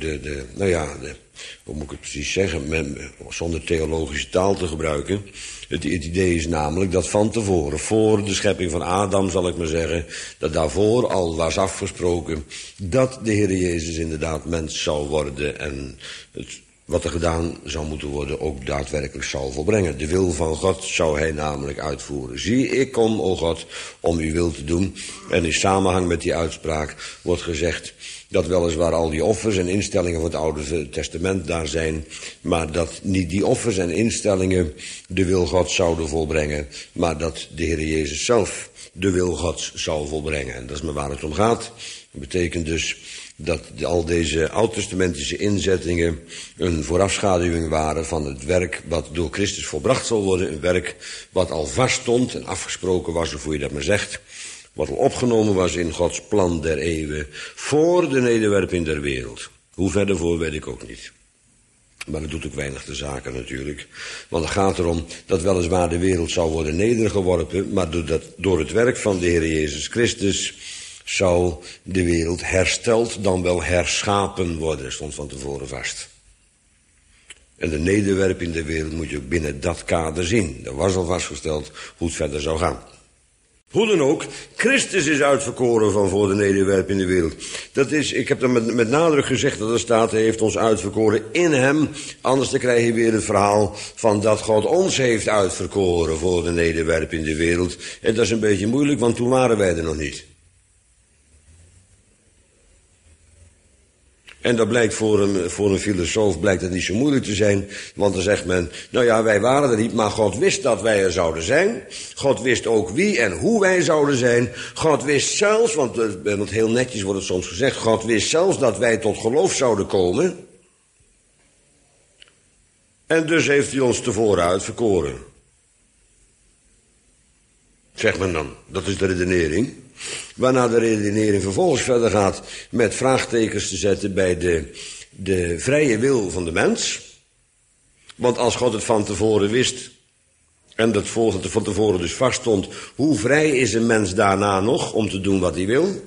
hoe moet ik het precies zeggen, zonder theologische taal te gebruiken. Het idee is namelijk dat van tevoren, voor de schepping van Adam, zal ik maar zeggen, dat daarvoor al was afgesproken dat de Heer Jezus inderdaad mens zou worden en wat er gedaan zou moeten worden ook daadwerkelijk zal volbrengen. De wil van God zou hij namelijk uitvoeren. Zie, ik kom, o God, om uw wil te doen. En in samenhang met die uitspraak wordt gezegd dat weliswaar al die offers en instellingen van het Oude Testament daar zijn, maar dat niet die offers en instellingen de wil Gods zouden volbrengen, maar dat de Heer Jezus zelf de wil Gods zou volbrengen. En dat is maar waar het om gaat. Dat betekent dus dat al deze oud-testamentische inzettingen een voorafschaduwing waren van het werk wat door Christus volbracht zal worden. Een werk wat al vaststond en afgesproken was, of hoe je dat maar zegt. Wat al opgenomen was in Gods plan der eeuwen voor de nederwerping der wereld. Hoe verder voor weet ik ook niet. Maar dat doet ook weinig de zaken natuurlijk. Want het gaat erom dat weliswaar de wereld zou worden nedergeworpen, maar door het werk van de Heer Jezus Christus zou de wereld hersteld dan wel herschapen worden. Dat stond van tevoren vast. En de nederwerping der wereld moet je ook binnen dat kader zien. Er was al vastgesteld hoe het verder zou gaan. Hoe dan ook, Christus is uitverkoren van voor de nederwerping in de wereld. Dat is, ik heb dan met nadruk gezegd dat er staat, hij heeft ons uitverkoren in hem. Anders dan krijg je weer het verhaal van dat God ons heeft uitverkoren voor de nederwerping in de wereld. En dat is een beetje moeilijk, want toen waren wij er nog niet. En dat blijkt voor een filosoof blijkt dat niet zo moeilijk te zijn. Want dan zegt men, nou ja, wij waren er niet, maar God wist dat wij er zouden zijn. God wist ook wie en hoe wij zouden zijn. God wist zelfs, want heel netjes wordt het soms gezegd, God wist zelfs dat wij tot geloof zouden komen. En dus heeft hij ons tevoren uitverkoren. Zegt men dan, dat is de redenering. Waarna de redenering vervolgens verder gaat met vraagtekens te zetten bij de vrije wil van de mens. Want als God het van tevoren wist en dat van tevoren dus vaststond, hoe vrij is een mens daarna nog om te doen wat hij wil?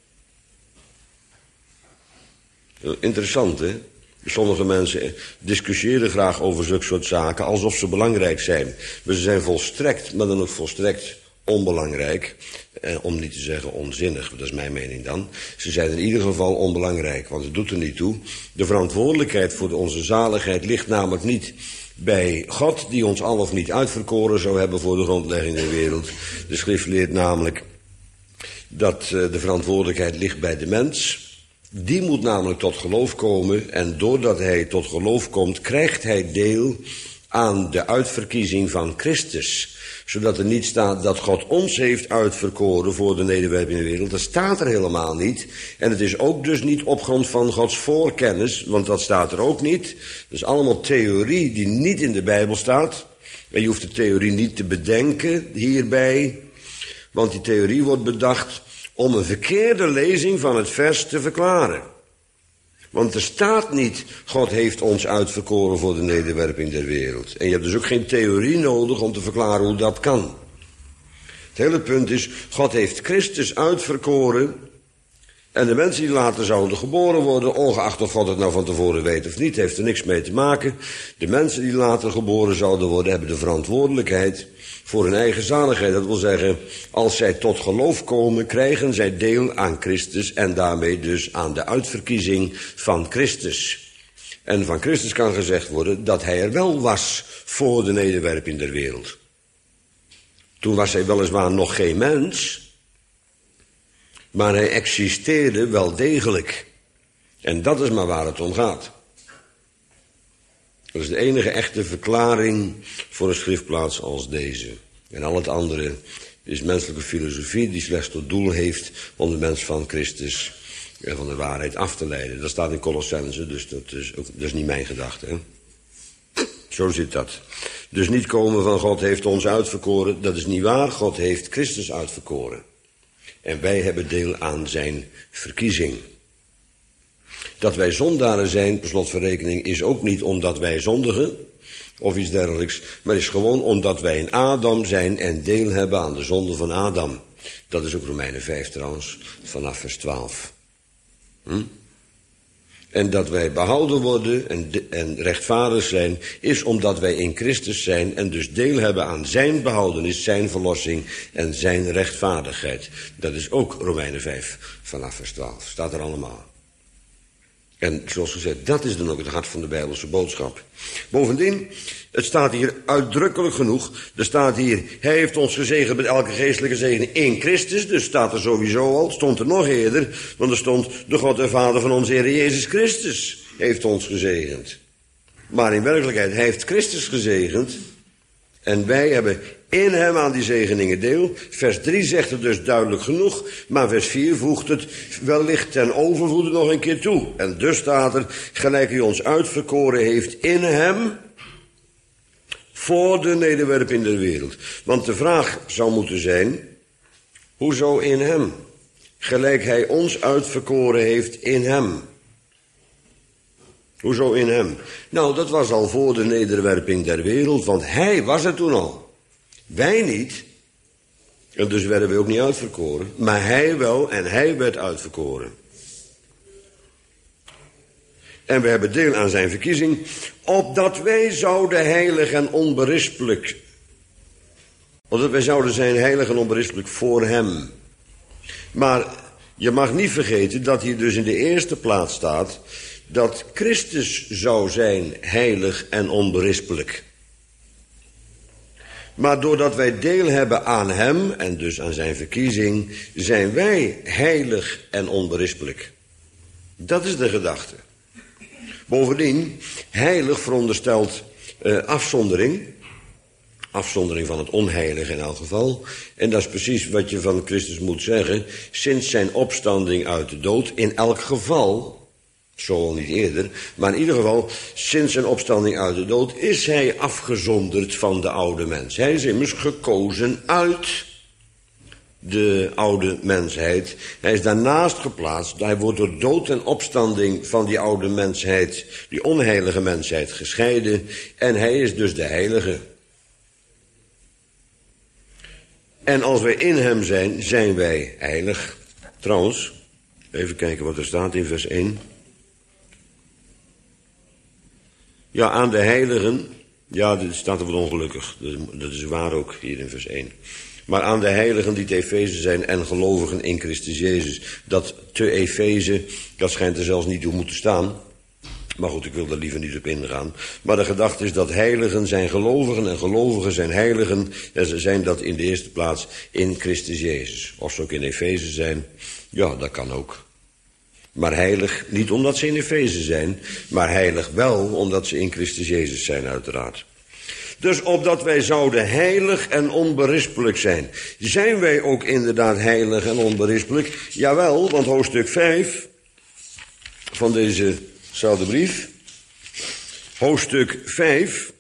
Interessant, hè? Sommige mensen discussiëren graag over zulke soort zaken alsof ze belangrijk zijn. Maar ze zijn volstrekt, maar dan ook volstrekt onbelangrijk. Om niet te zeggen onzinnig, dat is mijn mening dan. Ze zijn in ieder geval onbelangrijk, want het doet er niet toe. De verantwoordelijkheid voor onze zaligheid ligt namelijk niet bij God, die ons al of niet uitverkoren zou hebben voor de grondlegging der wereld. De schrift leert namelijk dat de verantwoordelijkheid ligt bij de mens. Die moet namelijk tot geloof komen en doordat hij tot geloof komt, krijgt hij deel aan de uitverkiezing van Christus. Zodat er niet staat dat God ons heeft uitverkoren voor de nederwerping in de wereld. Dat staat er helemaal niet. En het is ook dus niet op grond van Gods voorkennis, want dat staat er ook niet. Dat is allemaal theorie die niet in de Bijbel staat. En je hoeft de theorie niet te bedenken hierbij, want die theorie wordt bedacht om een verkeerde lezing van het vers te verklaren. Want er staat niet, God heeft ons uitverkoren voor de nederwerping der wereld. En je hebt dus ook geen theorie nodig om te verklaren hoe dat kan. Het hele punt is, God heeft Christus uitverkoren. En de mensen die later zouden geboren worden, ongeacht of God het nou van tevoren weet of niet, heeft er niks mee te maken. De mensen die later geboren zouden worden, hebben de verantwoordelijkheid voor hun eigen zaligheid. Dat wil zeggen, als zij tot geloof komen, krijgen zij deel aan Christus en daarmee dus aan de uitverkiezing van Christus. En van Christus kan gezegd worden dat hij er wel was voor de nederwerping der wereld. Toen was hij weliswaar nog geen mens, maar hij existeerde wel degelijk. En dat is maar waar het om gaat. Dat is de enige echte verklaring voor een schriftplaats als deze. En al het andere is menselijke filosofie die slechts tot doel heeft om de mens van Christus en van de waarheid af te leiden. Dat staat in Colossenzen, dus dat is niet mijn gedachte. Hè? Zo zit dat. Dus niet komen van God heeft ons uitverkoren, dat is niet waar. God heeft Christus uitverkoren. En wij hebben deel aan zijn verkiezing. Dat wij zondaren zijn, per slot van rekening, is ook niet omdat wij zondigen of iets dergelijks, maar is gewoon omdat wij in Adam zijn en deel hebben aan de zonde van Adam. Dat is ook Romeinen 5 trouwens, vanaf vers 12. En dat wij behouden worden en rechtvaardig zijn, is omdat wij in Christus zijn en dus deel hebben aan zijn behoudenis, zijn verlossing en zijn rechtvaardigheid. Dat is ook Romeinen 5 vanaf vers 12. Staat er allemaal. En zoals gezegd, dat is dan ook het hart van de Bijbelse boodschap. Bovendien, het staat hier uitdrukkelijk genoeg. Er staat hier, hij heeft ons gezegend met elke geestelijke zegening in Christus. Dus staat er sowieso al, stond er nog eerder. Want er stond, de God en Vader van onze Heer Jezus Christus heeft ons gezegend. Maar in werkelijkheid, hij heeft Christus gezegend. En wij hebben in hem aan die zegeningen deel. Vers 3 zegt het dus duidelijk genoeg. Maar vers 4 voegt het wellicht ten overvloede nog een keer toe. En dus staat er, gelijk hij ons uitverkoren heeft in hem voor de nederwerping der wereld. Want de vraag zou moeten zijn, hoezo in hem? Gelijk hij ons uitverkoren heeft in hem. Hoezo in hem? Nou, dat was al voor de nederwerping der wereld, want hij was er toen al. Wij niet. En dus werden we ook niet uitverkoren. Maar hij wel en hij werd uitverkoren. En we hebben deel aan zijn verkiezing, opdat wij zouden heilig en onberispelijk. Opdat wij zouden zijn heilig en onberispelijk voor hem. Maar je mag niet vergeten dat hier dus in de eerste plaats staat dat Christus zou zijn heilig en onberispelijk. Maar doordat wij deel hebben aan hem en dus aan zijn verkiezing, zijn wij heilig en onberispelijk. Dat is de gedachte. Bovendien, heilig veronderstelt afzondering. Afzondering van het onheilige in elk geval. En dat is precies wat je van Christus moet zeggen. Sinds zijn opstanding uit de dood, in elk geval, zo al niet eerder, maar in ieder geval, sinds zijn opstanding uit de dood, is hij afgezonderd van de oude mens. Hij is immers gekozen uit de oude mensheid. Hij is daarnaast geplaatst. Hij wordt door dood en opstanding van die oude mensheid, die onheilige mensheid, gescheiden. En hij is dus de heilige. En als wij in hem zijn, zijn wij heilig. Trouwens, even kijken wat er staat in vers 1. Ja, aan de heiligen. Ja, dit staat er wat ongelukkig. Dat is waar ook hier in vers 1. Maar aan de heiligen die te Efeze zijn en gelovigen in Christus Jezus. Dat te Efeze, dat schijnt er zelfs niet toe moeten staan. Maar goed, ik wil daar liever niet op ingaan. Maar de gedachte is dat heiligen zijn gelovigen en gelovigen zijn heiligen. En ze zijn dat in de eerste plaats in Christus Jezus. Of ze ook in Efeze zijn, ja, dat kan ook. Maar heilig niet omdat ze in Efeze zijn, maar heilig wel omdat ze in Christus Jezus zijn uiteraard. Dus opdat wij zouden heilig en onberispelijk zijn. Zijn wij ook inderdaad heilig en onberispelijk? Jawel, want hoofdstuk 5 van dezezelfde brief, hoofdstuk 5,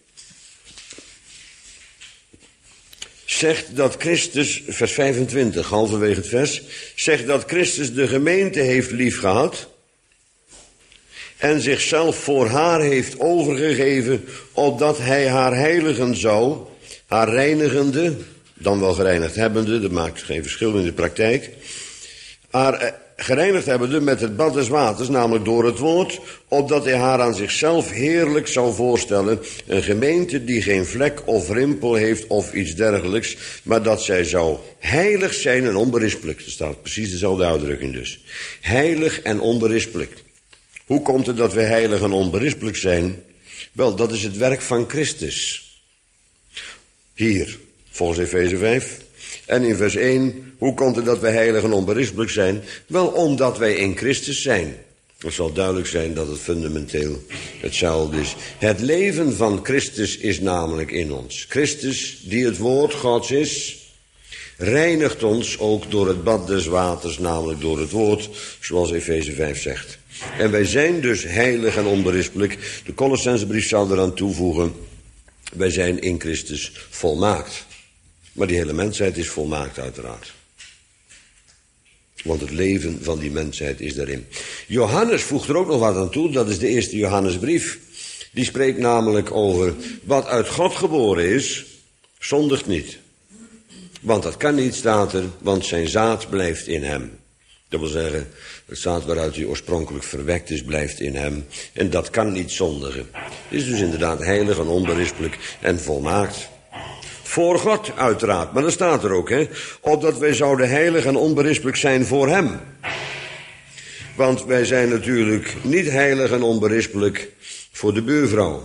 zegt dat Christus, vers 25, halverwege het vers, zegt dat Christus de gemeente heeft liefgehad en zichzelf voor haar heeft overgegeven, opdat hij haar heiligen zou, haar reinigende, dan wel gereinigd hebbende, dat maakt geen verschil in de praktijk, haar gereinigd hebbende met het bad des waters, namelijk door het woord, opdat hij haar aan zichzelf heerlijk zou voorstellen, een gemeente die geen vlek of rimpel heeft of iets dergelijks, maar dat zij zou heilig zijn en onberispelijk. Er staat precies dezelfde uitdrukking dus. Heilig en onberispelijk. Hoe komt het dat we heilig en onberispelijk zijn? Wel, dat is het werk van Christus. Hier, volgens Efeze 5. En in vers 1, hoe komt het dat wij heilig en onberispelijk zijn? Wel, omdat wij in Christus zijn. Het zal duidelijk zijn dat het fundamenteel hetzelfde is. Het leven van Christus is namelijk in ons. Christus, die het woord Gods is, reinigt ons ook door het bad des waters, namelijk door het woord, zoals Efeze 5 zegt. En wij zijn dus heilig en onberispelijk. De Colossensebrief zal eraan toevoegen, wij zijn in Christus volmaakt. Maar die hele mensheid is volmaakt uiteraard. Want het leven van die mensheid is daarin. Johannes voegt er ook nog wat aan toe, dat is de eerste Johannesbrief. Die spreekt namelijk over wat uit God geboren is, zondigt niet. Want dat kan niet, staat er, want zijn zaad blijft in hem. Dat wil zeggen, het zaad waaruit hij oorspronkelijk verwekt is, blijft in hem. En dat kan niet zondigen. Het is dus inderdaad heilig en onberispelijk en volmaakt. Voor God uiteraard, maar dat staat er ook, hè. Opdat wij zouden heilig en onberispelijk zijn voor hem. Want wij zijn natuurlijk niet heilig en onberispelijk voor de buurvrouw.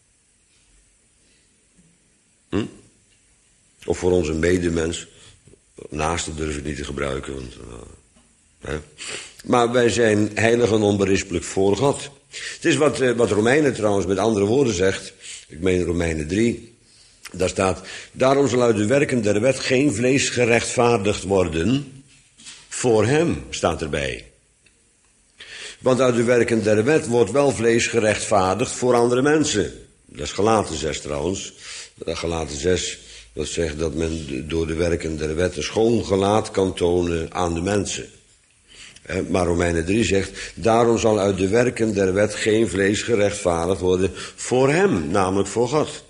Of voor onze medemens. Naaste durf ik niet te gebruiken. Want, hè. Maar wij zijn heilig en onberispelijk voor God. Het is wat Romeinen trouwens met andere woorden zegt. Ik meen Romeinen 3. Daar staat, daarom zal uit de werken der wet geen vlees gerechtvaardigd worden voor hem, staat erbij. Want uit de werken der wet wordt wel vlees gerechtvaardigd voor andere mensen. Dat is Galaten 6 trouwens. Galaten 6, dat zegt dat men door de werken der wet een schoon gelaat kan tonen aan de mensen. Maar Romeinen 3 zegt, daarom zal uit de werken der wet geen vlees gerechtvaardigd worden voor hem, namelijk voor God.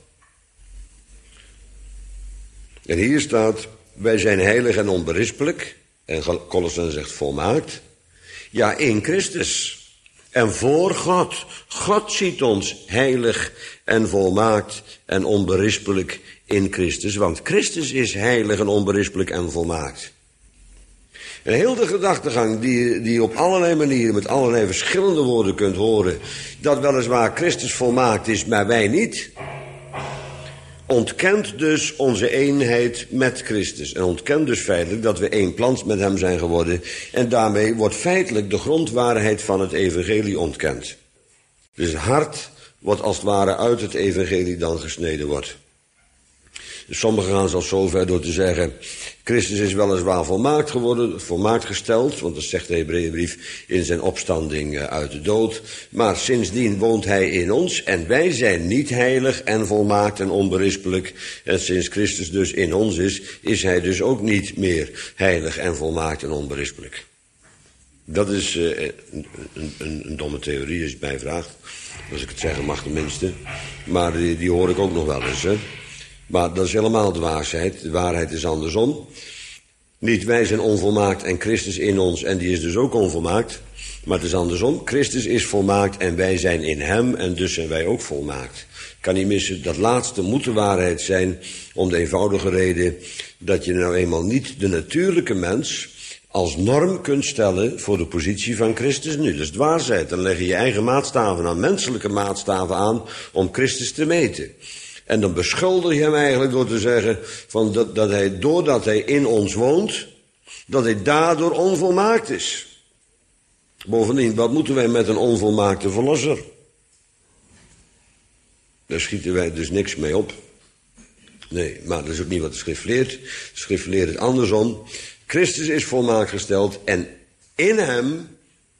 En hier staat, wij zijn heilig en onberispelijk. En Colossenzen zegt volmaakt. Ja, in Christus. En voor God. God ziet ons heilig en volmaakt en onberispelijk in Christus. Want Christus is heilig en onberispelijk en volmaakt. En heel de gedachtegang die je op allerlei manieren met allerlei verschillende woorden kunt horen, dat weliswaar Christus volmaakt is, maar wij niet, ontkent dus onze eenheid met Christus. En ontkent dus feitelijk dat we één plant met hem zijn geworden. En daarmee wordt feitelijk de grondwaarheid van het evangelie ontkend. Dus het hart wordt als het ware uit het evangelie dan gesneden wordt. Sommigen gaan zelfs zover door te zeggen, Christus is weliswaar volmaakt geworden, volmaakt gesteld, want dat zegt de Hebreeënbrief in zijn opstanding uit de dood. Maar sindsdien woont hij in ons en wij zijn niet heilig en volmaakt en onberispelijk. En sinds Christus dus in ons is hij dus ook niet meer heilig en volmaakt en onberispelijk. Dat is een domme theorie, als je het mij vraagt. Als ik het zeggen mag tenminste. Maar die hoor ik ook nog wel eens, hè. Maar dat is helemaal de waarheid. De waarheid is andersom. Niet wij zijn onvolmaakt en Christus in ons en die is dus ook onvolmaakt. Maar het is andersom. Christus is volmaakt en wij zijn in hem en dus zijn wij ook volmaakt. Kan niet missen. Dat laatste moet de waarheid zijn om de eenvoudige reden dat je nou eenmaal niet de natuurlijke mens als norm kunt stellen voor de positie van Christus nu. Dat is de waarheid. Dan leg je je eigen maatstaven aan, menselijke maatstaven aan om Christus te meten. En dan beschuldig je hem eigenlijk door te zeggen van dat hij, doordat hij in ons woont, dat hij daardoor onvolmaakt is. Bovendien, wat moeten wij met een onvolmaakte verlosser? Daar schieten wij dus niks mee op. Nee, maar dat is ook niet wat de schrift leert. De schrift leert het andersom. Christus is volmaakt gesteld en in hem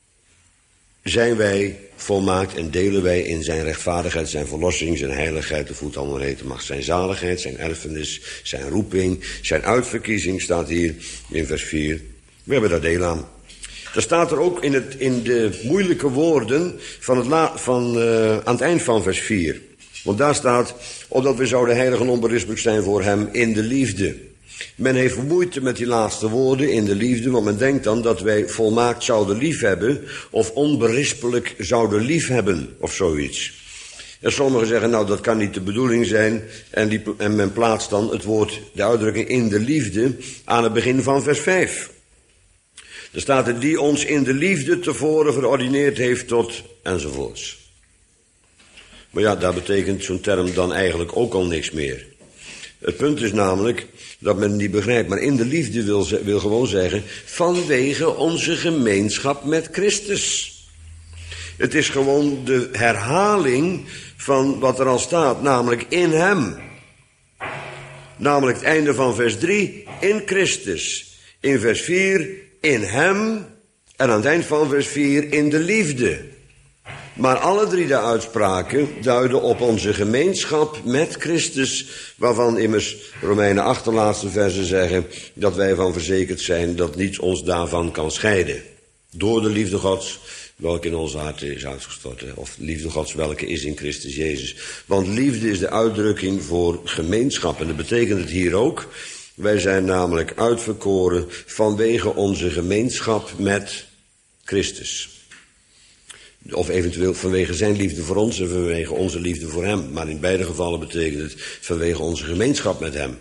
zijn wij volmaakt en delen wij in zijn rechtvaardigheid, zijn verlossing, zijn heiligheid, de voet allemaal heten mag, zijn zaligheid, zijn erfenis, zijn roeping, zijn uitverkiezing staat hier in vers 4. We hebben daar deel aan. Er staat er ook in de moeilijke woorden aan het eind van vers 4. Want daar staat, opdat we zouden heilig en onberispelijk zijn voor hem in de liefde. Men heeft moeite met die laatste woorden in de liefde, want men denkt dan dat wij volmaakt zouden liefhebben of onberispelijk zouden liefhebben of zoiets. En sommigen zeggen, nou dat kan niet de bedoeling zijn en men plaatst dan het woord, de uitdrukking in de liefde aan het begin van vers 5. Er staat er, die ons in de liefde tevoren verordineerd heeft tot enzovoorts. Maar ja, daar betekent zo'n term dan eigenlijk ook al niks meer. Het punt is namelijk dat men het niet begrijpt. Maar in de liefde wil gewoon zeggen, vanwege onze gemeenschap met Christus. Het is gewoon de herhaling van wat er al staat, namelijk in hem. Namelijk het einde van vers 3, in Christus. In vers 4, in hem. En aan het eind van vers 4, in de liefde. Maar alle drie de uitspraken duiden op onze gemeenschap met Christus, waarvan immers Romeinen 8 de laatste versen zeggen dat wij van verzekerd zijn dat niets ons daarvan kan scheiden. Door de liefde Gods, welke in ons hart is uitgestort, of liefde Gods welke is in Christus Jezus. Want liefde is de uitdrukking voor gemeenschap en dat betekent het hier ook. Wij zijn namelijk uitverkoren vanwege onze gemeenschap met Christus. Of eventueel vanwege zijn liefde voor ons en vanwege onze liefde voor hem. Maar in beide gevallen betekent het vanwege onze gemeenschap met hem.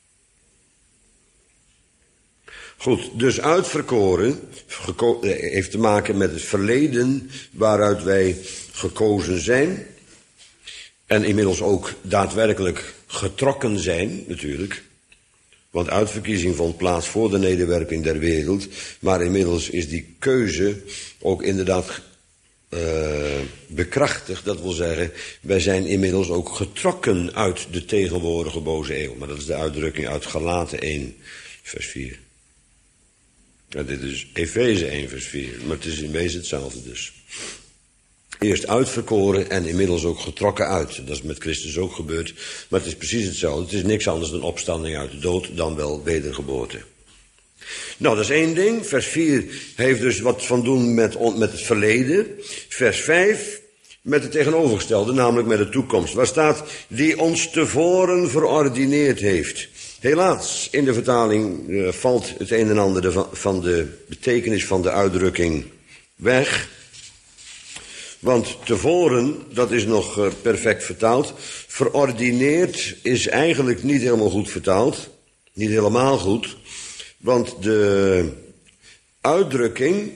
Goed, dus uitverkoren heeft te maken met het verleden waaruit wij gekozen zijn. En inmiddels ook daadwerkelijk getrokken zijn, natuurlijk. Want uitverkiezing vond plaats voor de nederwerping der wereld. Maar inmiddels is die keuze ook inderdaad bekrachtigd. Dat wil zeggen, wij zijn inmiddels ook getrokken uit de tegenwoordige boze eeuw. Maar dat is de uitdrukking uit Galaten 1, vers 4. Ja, dit is Efeze 1, vers 4. Maar het is in wezen hetzelfde dus. Eerst uitverkoren en inmiddels ook getrokken uit. Dat is met Christus ook gebeurd. Maar het is precies hetzelfde. Het is niks anders dan opstanding uit de dood, dan wel wedergeboorte. Nou, dat is één ding. Vers 4 heeft dus wat van doen met het verleden. Vers 5 met het tegenovergestelde, namelijk met de toekomst. Waar staat, die ons tevoren verordineerd heeft. Helaas, in de vertaling valt het een en ander van de betekenis van de uitdrukking weg. Want tevoren, dat is nog perfect vertaald. Verordineerd is eigenlijk niet helemaal goed vertaald. Niet helemaal goed. Want de uitdrukking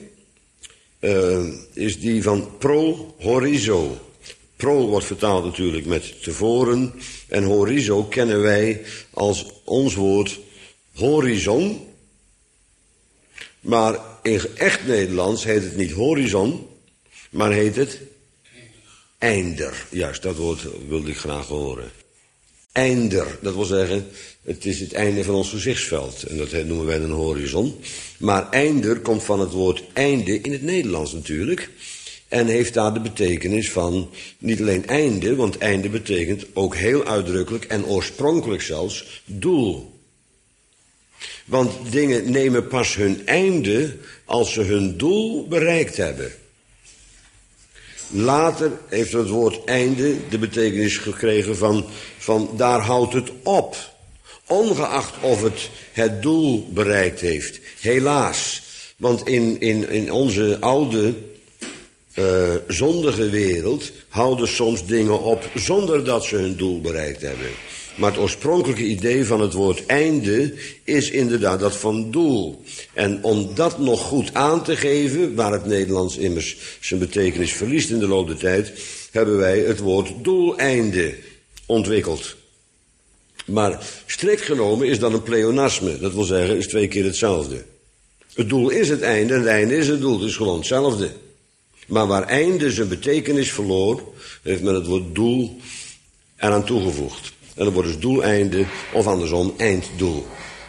is die van pro horizo. Pro wordt vertaald natuurlijk met tevoren. En horizo kennen wij als ons woord horizon. Maar in echt Nederlands heet het niet horizon, maar heet het einder. Juist, dat woord wilde ik graag horen. Einder, dat wil zeggen, het is het einde van ons gezichtsveld. En dat noemen wij een horizon. Maar einder komt van het woord einde in het Nederlands natuurlijk. En heeft daar de betekenis van niet alleen einde, want einde betekent ook heel uitdrukkelijk en oorspronkelijk zelfs doel. Want dingen nemen pas hun einde als ze hun doel bereikt hebben. Later heeft het woord einde de betekenis gekregen van daar houdt het op. Ongeacht of het doel bereikt heeft. Helaas. Want in onze oude zondige wereld houden soms dingen op zonder dat ze hun doel bereikt hebben. Maar het oorspronkelijke idee van het woord einde is inderdaad dat van doel. En om dat nog goed aan te geven, waar het Nederlands immers zijn betekenis verliest in de loop der tijd, hebben wij het woord doeleinde ontwikkeld. Maar strikt genomen is dat een pleonasme. Dat wil zeggen, is 2 keer hetzelfde. Het doel is het einde en het einde is het doel. Het is gewoon hetzelfde. Maar waar einde zijn betekenis verloor, heeft men het woord doel eraan toegevoegd. En dan wordt dus doeleinde, of andersom, einddoel.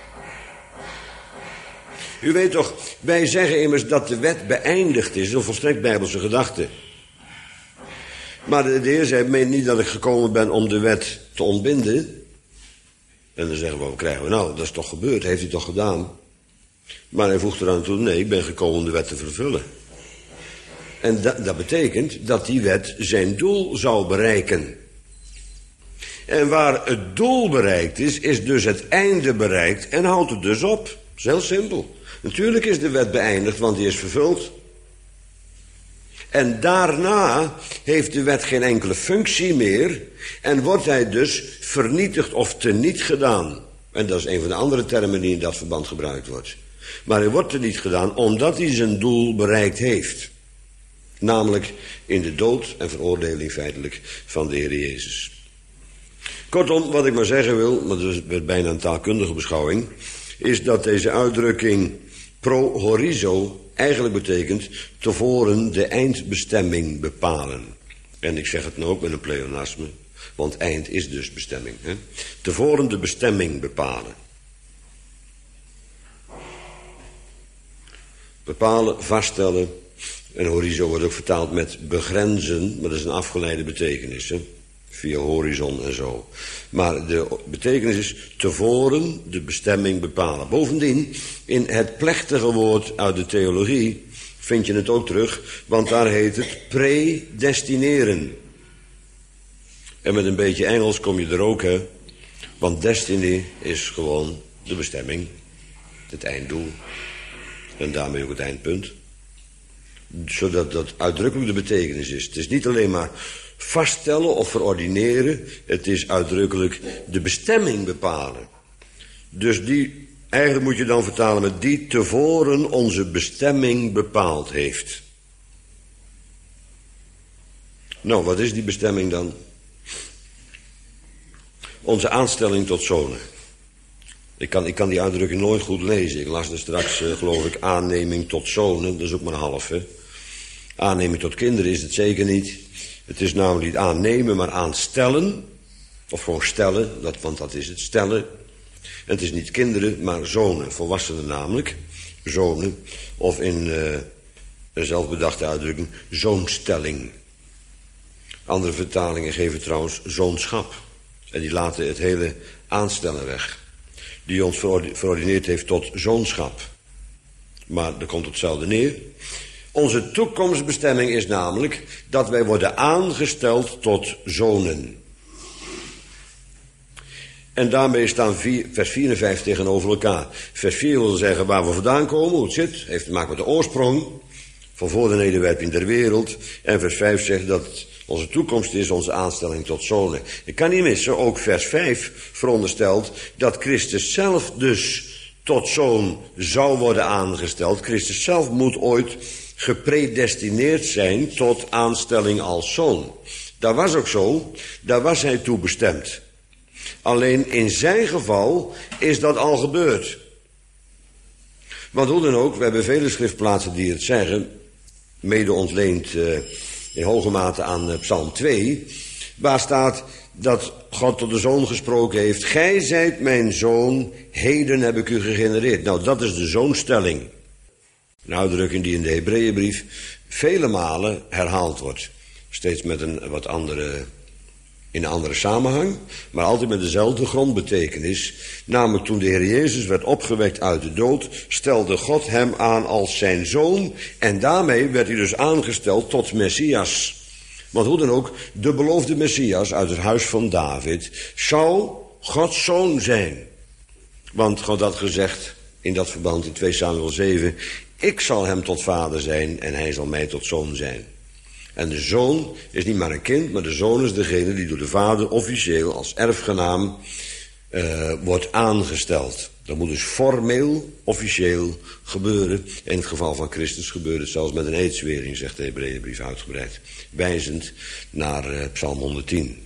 U weet toch, wij zeggen immers dat de wet beëindigd is, een volstrekt bijbelse gedachte. Maar de Heer zei, meen niet dat ik gekomen ben om de wet te ontbinden. En dan zeggen we, wat krijgen we nou? Dat is toch gebeurd, heeft hij toch gedaan? Maar hij voegt eraan toe, nee, ik ben gekomen om de wet te vervullen. En dat betekent dat die wet zijn doel zou bereiken. En waar het doel bereikt is dus het einde bereikt en houdt het dus op. Dat is heel simpel. Natuurlijk is de wet beëindigd, want die is vervuld. En daarna heeft de wet geen enkele functie meer en wordt hij dus vernietigd of teniet gedaan. En dat is een van de andere termen die in dat verband gebruikt wordt. Maar hij wordt teniet gedaan omdat hij zijn doel bereikt heeft. Namelijk in de dood en veroordeling feitelijk van de Heer Jezus. Kortom, wat ik maar zeggen wil, want dat is bijna een taalkundige beschouwing, is dat deze uitdrukking pro horizo eigenlijk betekent tevoren de eindbestemming bepalen. En ik zeg het nou ook met een pleonasme, want eind is dus bestemming. Hè? Tevoren de bestemming bepalen. Bepalen, vaststellen. En horizo wordt ook vertaald met begrenzen, maar dat is een afgeleide betekenis, hè? Via horizon en zo. Maar de betekenis is tevoren de bestemming bepalen. Bovendien, in het plechtige woord uit de theologie vind je het ook terug, want daar heet het predestineren. En met een beetje Engels kom je er ook, hè? Want destiny is gewoon de bestemming, het einddoel. En daarmee ook het eindpunt. Zodat dat uitdrukkelijk de betekenis is. Het is niet alleen maar vaststellen of verordineren. Het is uitdrukkelijk de bestemming bepalen. Dus eigenlijk moet je dan vertalen met die tevoren onze bestemming bepaald heeft. Nou, wat is die bestemming dan? Onze aanstelling tot zonen. Ik kan die uitdrukking nooit goed lezen. Ik las er straks, geloof ik, aanneming tot zonen. Dat is ook maar half, hè. Aanneming tot kinderen is het zeker niet. Het is namelijk niet aannemen, maar aanstellen. Of gewoon stellen, want dat is het, stellen. En het is niet kinderen, maar zonen, volwassenen namelijk. Zonen, of in een zelfbedachte uitdrukking, zoonstelling. Andere vertalingen geven trouwens zoonschap. En die laten het hele aanstellen weg. Die ons verordineerd heeft tot zoonschap. Maar er komt hetzelfde neer. Onze toekomstbestemming is namelijk dat wij worden aangesteld tot zonen. En daarmee staan vers 4 en 5 tegenover elkaar. Vers 4 wil zeggen waar we vandaan komen, hoe het zit. Heeft te maken met de oorsprong van voor de nederwerping der wereld. En vers 5 zegt dat onze toekomst is onze aanstelling tot zonen. Ik kan niet missen, ook vers 5 veronderstelt dat Christus zelf dus tot zoon zou worden aangesteld. Christus zelf moet ooit gepredestineerd zijn tot aanstelling als zoon. Dat was ook zo, daar was hij toe bestemd. Alleen in zijn geval is dat al gebeurd. Want hoe dan ook, we hebben vele schriftplaatsen die het zeggen, mede ontleend in hoge mate aan Psalm 2, waar staat dat God tot de zoon gesproken heeft: gij zijt mijn zoon, heden heb ik u gegenereerd. Nou, dat is de zoonstelling. Een uitdrukking die in de Hebreeënbrief vele malen herhaald wordt. Steeds met een wat andere, in een andere samenhang, maar altijd met dezelfde grondbetekenis. Namelijk toen de Heer Jezus werd opgewekt uit de dood, stelde God hem aan als zijn zoon. En daarmee werd hij dus aangesteld tot Messias. Want hoe dan ook, de beloofde Messias uit het huis van David zou Gods zoon zijn. Want God had gezegd in dat verband in 2 Samuel 7... ik zal hem tot vader zijn en hij zal mij tot zoon zijn. En de zoon is niet maar een kind, maar de zoon is degene die door de vader officieel als erfgenaam wordt aangesteld. Dat moet dus formeel, officieel gebeuren. In het geval van Christus gebeurt het zelfs met een eedswering, zegt de Hebreeënbrief uitgebreid. Wijzend naar Psalm 110.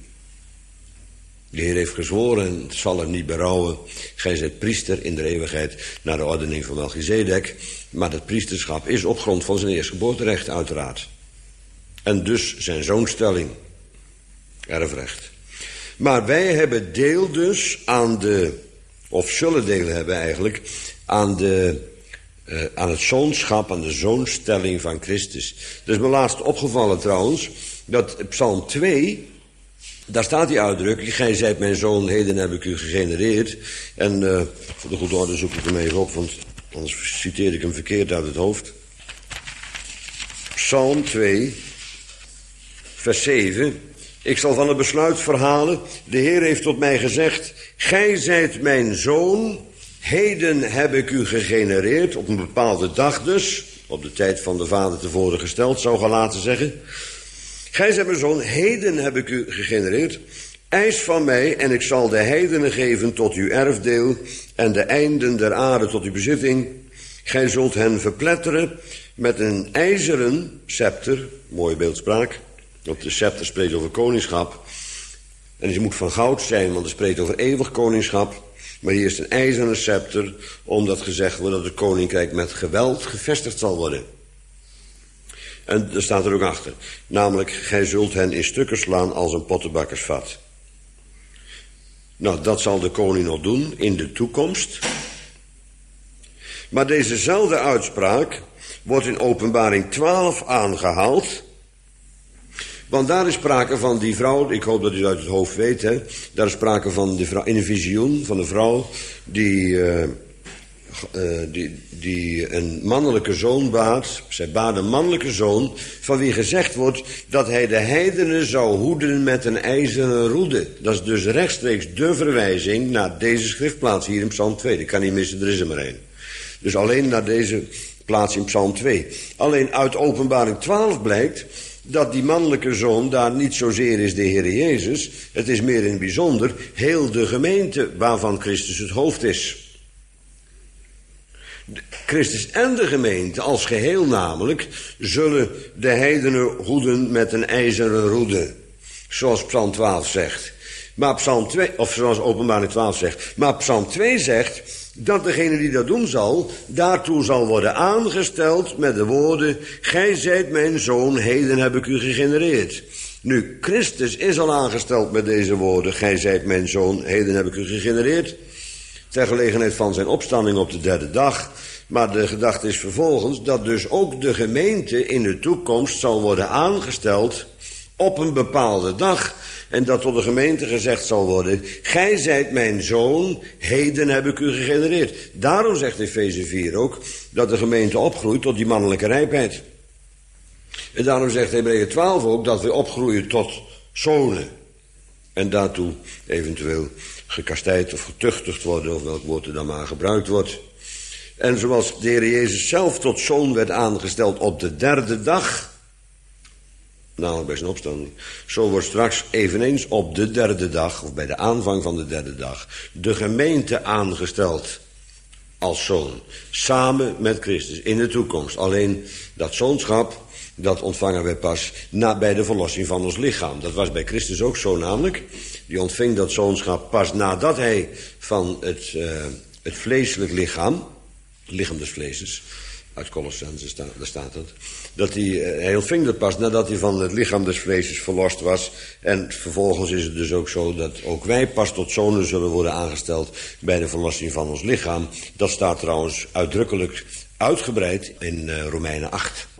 De Heer heeft gezworen en zal hem niet berouwen. Gij zijt priester in de eeuwigheid naar de ordening van Melchizedek. Maar dat priesterschap is op grond van zijn eerstgeboorterecht uiteraard. En dus zijn zoonstelling. Erfrecht. Maar wij hebben deel dus aan de, of zullen deel hebben eigenlijk, aan het zoonschap, aan de zoonstelling van Christus. Dat is me laatst opgevallen trouwens, dat Psalm 2, daar staat die uitdrukking: gij zijt mijn zoon, heden heb ik u gegenereerd. En voor de goede orde zoek ik hem even op, want anders citeer ik hem verkeerd uit het hoofd. Psalm 2, vers 7. Ik zal van het besluit verhalen. De Heer heeft tot mij gezegd: gij zijt mijn zoon, heden heb ik u gegenereerd. Op een bepaalde dag dus, op de tijd van de vader tevoren gesteld, zou gelaten zeggen. Gij zijt mijn zoon, heden heb ik u gegenereerd. Eis van mij en ik zal de heidenen geven tot uw erfdeel en de einden der aarde tot uw bezitting. Gij zult hen verpletteren met een ijzeren scepter, mooie beeldspraak. Want de scepter spreekt over koningschap. En die moet van goud zijn, want het spreekt over eeuwig koningschap. Maar hier is een ijzeren scepter, omdat gezegd wordt dat het koninkrijk met geweld gevestigd zal worden. En er staat er ook achter. Namelijk, gij zult hen in stukken slaan als een pottenbakkersvat. Nou, dat zal de koning nog doen in de toekomst. Maar dezezelfde uitspraak wordt in Openbaring 12 aangehaald. Want daar is sprake van die vrouw, ik hoop dat u het uit het hoofd weet, hè. Daar is sprake van die vrouw, in een visioen van een vrouw die een mannelijke zoon baart. Zij baart een mannelijke zoon van wie gezegd wordt dat hij de heidenen zou hoeden met een ijzeren roede. Dat is dus rechtstreeks de verwijzing naar deze schriftplaats hier in Psalm 2. Dat kan niet missen, er is er maar één. Dus alleen naar deze plaats in Psalm 2. Alleen uit Openbaring 12 blijkt dat die mannelijke zoon daar niet zozeer is de Heer Jezus. Het is meer in het bijzonder heel de gemeente waarvan Christus het hoofd is. Christus en de gemeente als geheel namelijk zullen de heidenen hoeden met een ijzeren roede. Zoals Psalm 12 zegt. Maar Psalm 2, of zoals Openbaring 12 zegt. Maar Psalm 2 zegt dat degene die dat doen zal, daartoe zal worden aangesteld met de woorden: gij zijt mijn zoon, heden heb ik u gegenereerd. Nu, Christus is al aangesteld met deze woorden: gij zijt mijn zoon, heden heb ik u gegenereerd. Ter gelegenheid van zijn opstanding op de derde dag. Maar de gedachte is vervolgens dat dus ook de gemeente in de toekomst zal worden aangesteld op een bepaalde dag. En dat tot de gemeente gezegd zal worden: gij zijt mijn zoon, heden heb ik u gegenereerd. Daarom zegt Efeze 4 ook dat de gemeente opgroeit tot die mannelijke rijpheid. En daarom zegt Hebreeën 12 ook dat we opgroeien tot zonen. En daartoe eventueel gekastijd of getuchtigd worden, of welk woord er dan maar gebruikt wordt. En zoals de Heer Jezus zelf tot zoon werd aangesteld op de derde dag, namelijk bij zijn opstanding, zo wordt straks eveneens op de derde dag, of bij de aanvang van de derde dag, de gemeente aangesteld als zoon, samen met Christus in de toekomst. Alleen dat zoonschap, dat ontvangen wij pas bij de verlossing van ons lichaam. Dat was bij Christus ook zo namelijk. Die ontving dat zoonschap pas nadat hij van het vleeselijk lichaam, het lichaam des vleeses, uit Colossenzen daar staat dat hij ontving dat pas nadat hij van het lichaam des vleeses verlost was. En vervolgens is het dus ook zo dat ook wij pas tot zonen zullen worden aangesteld bij de verlossing van ons lichaam. Dat staat trouwens uitdrukkelijk uitgebreid in Romeinen 8.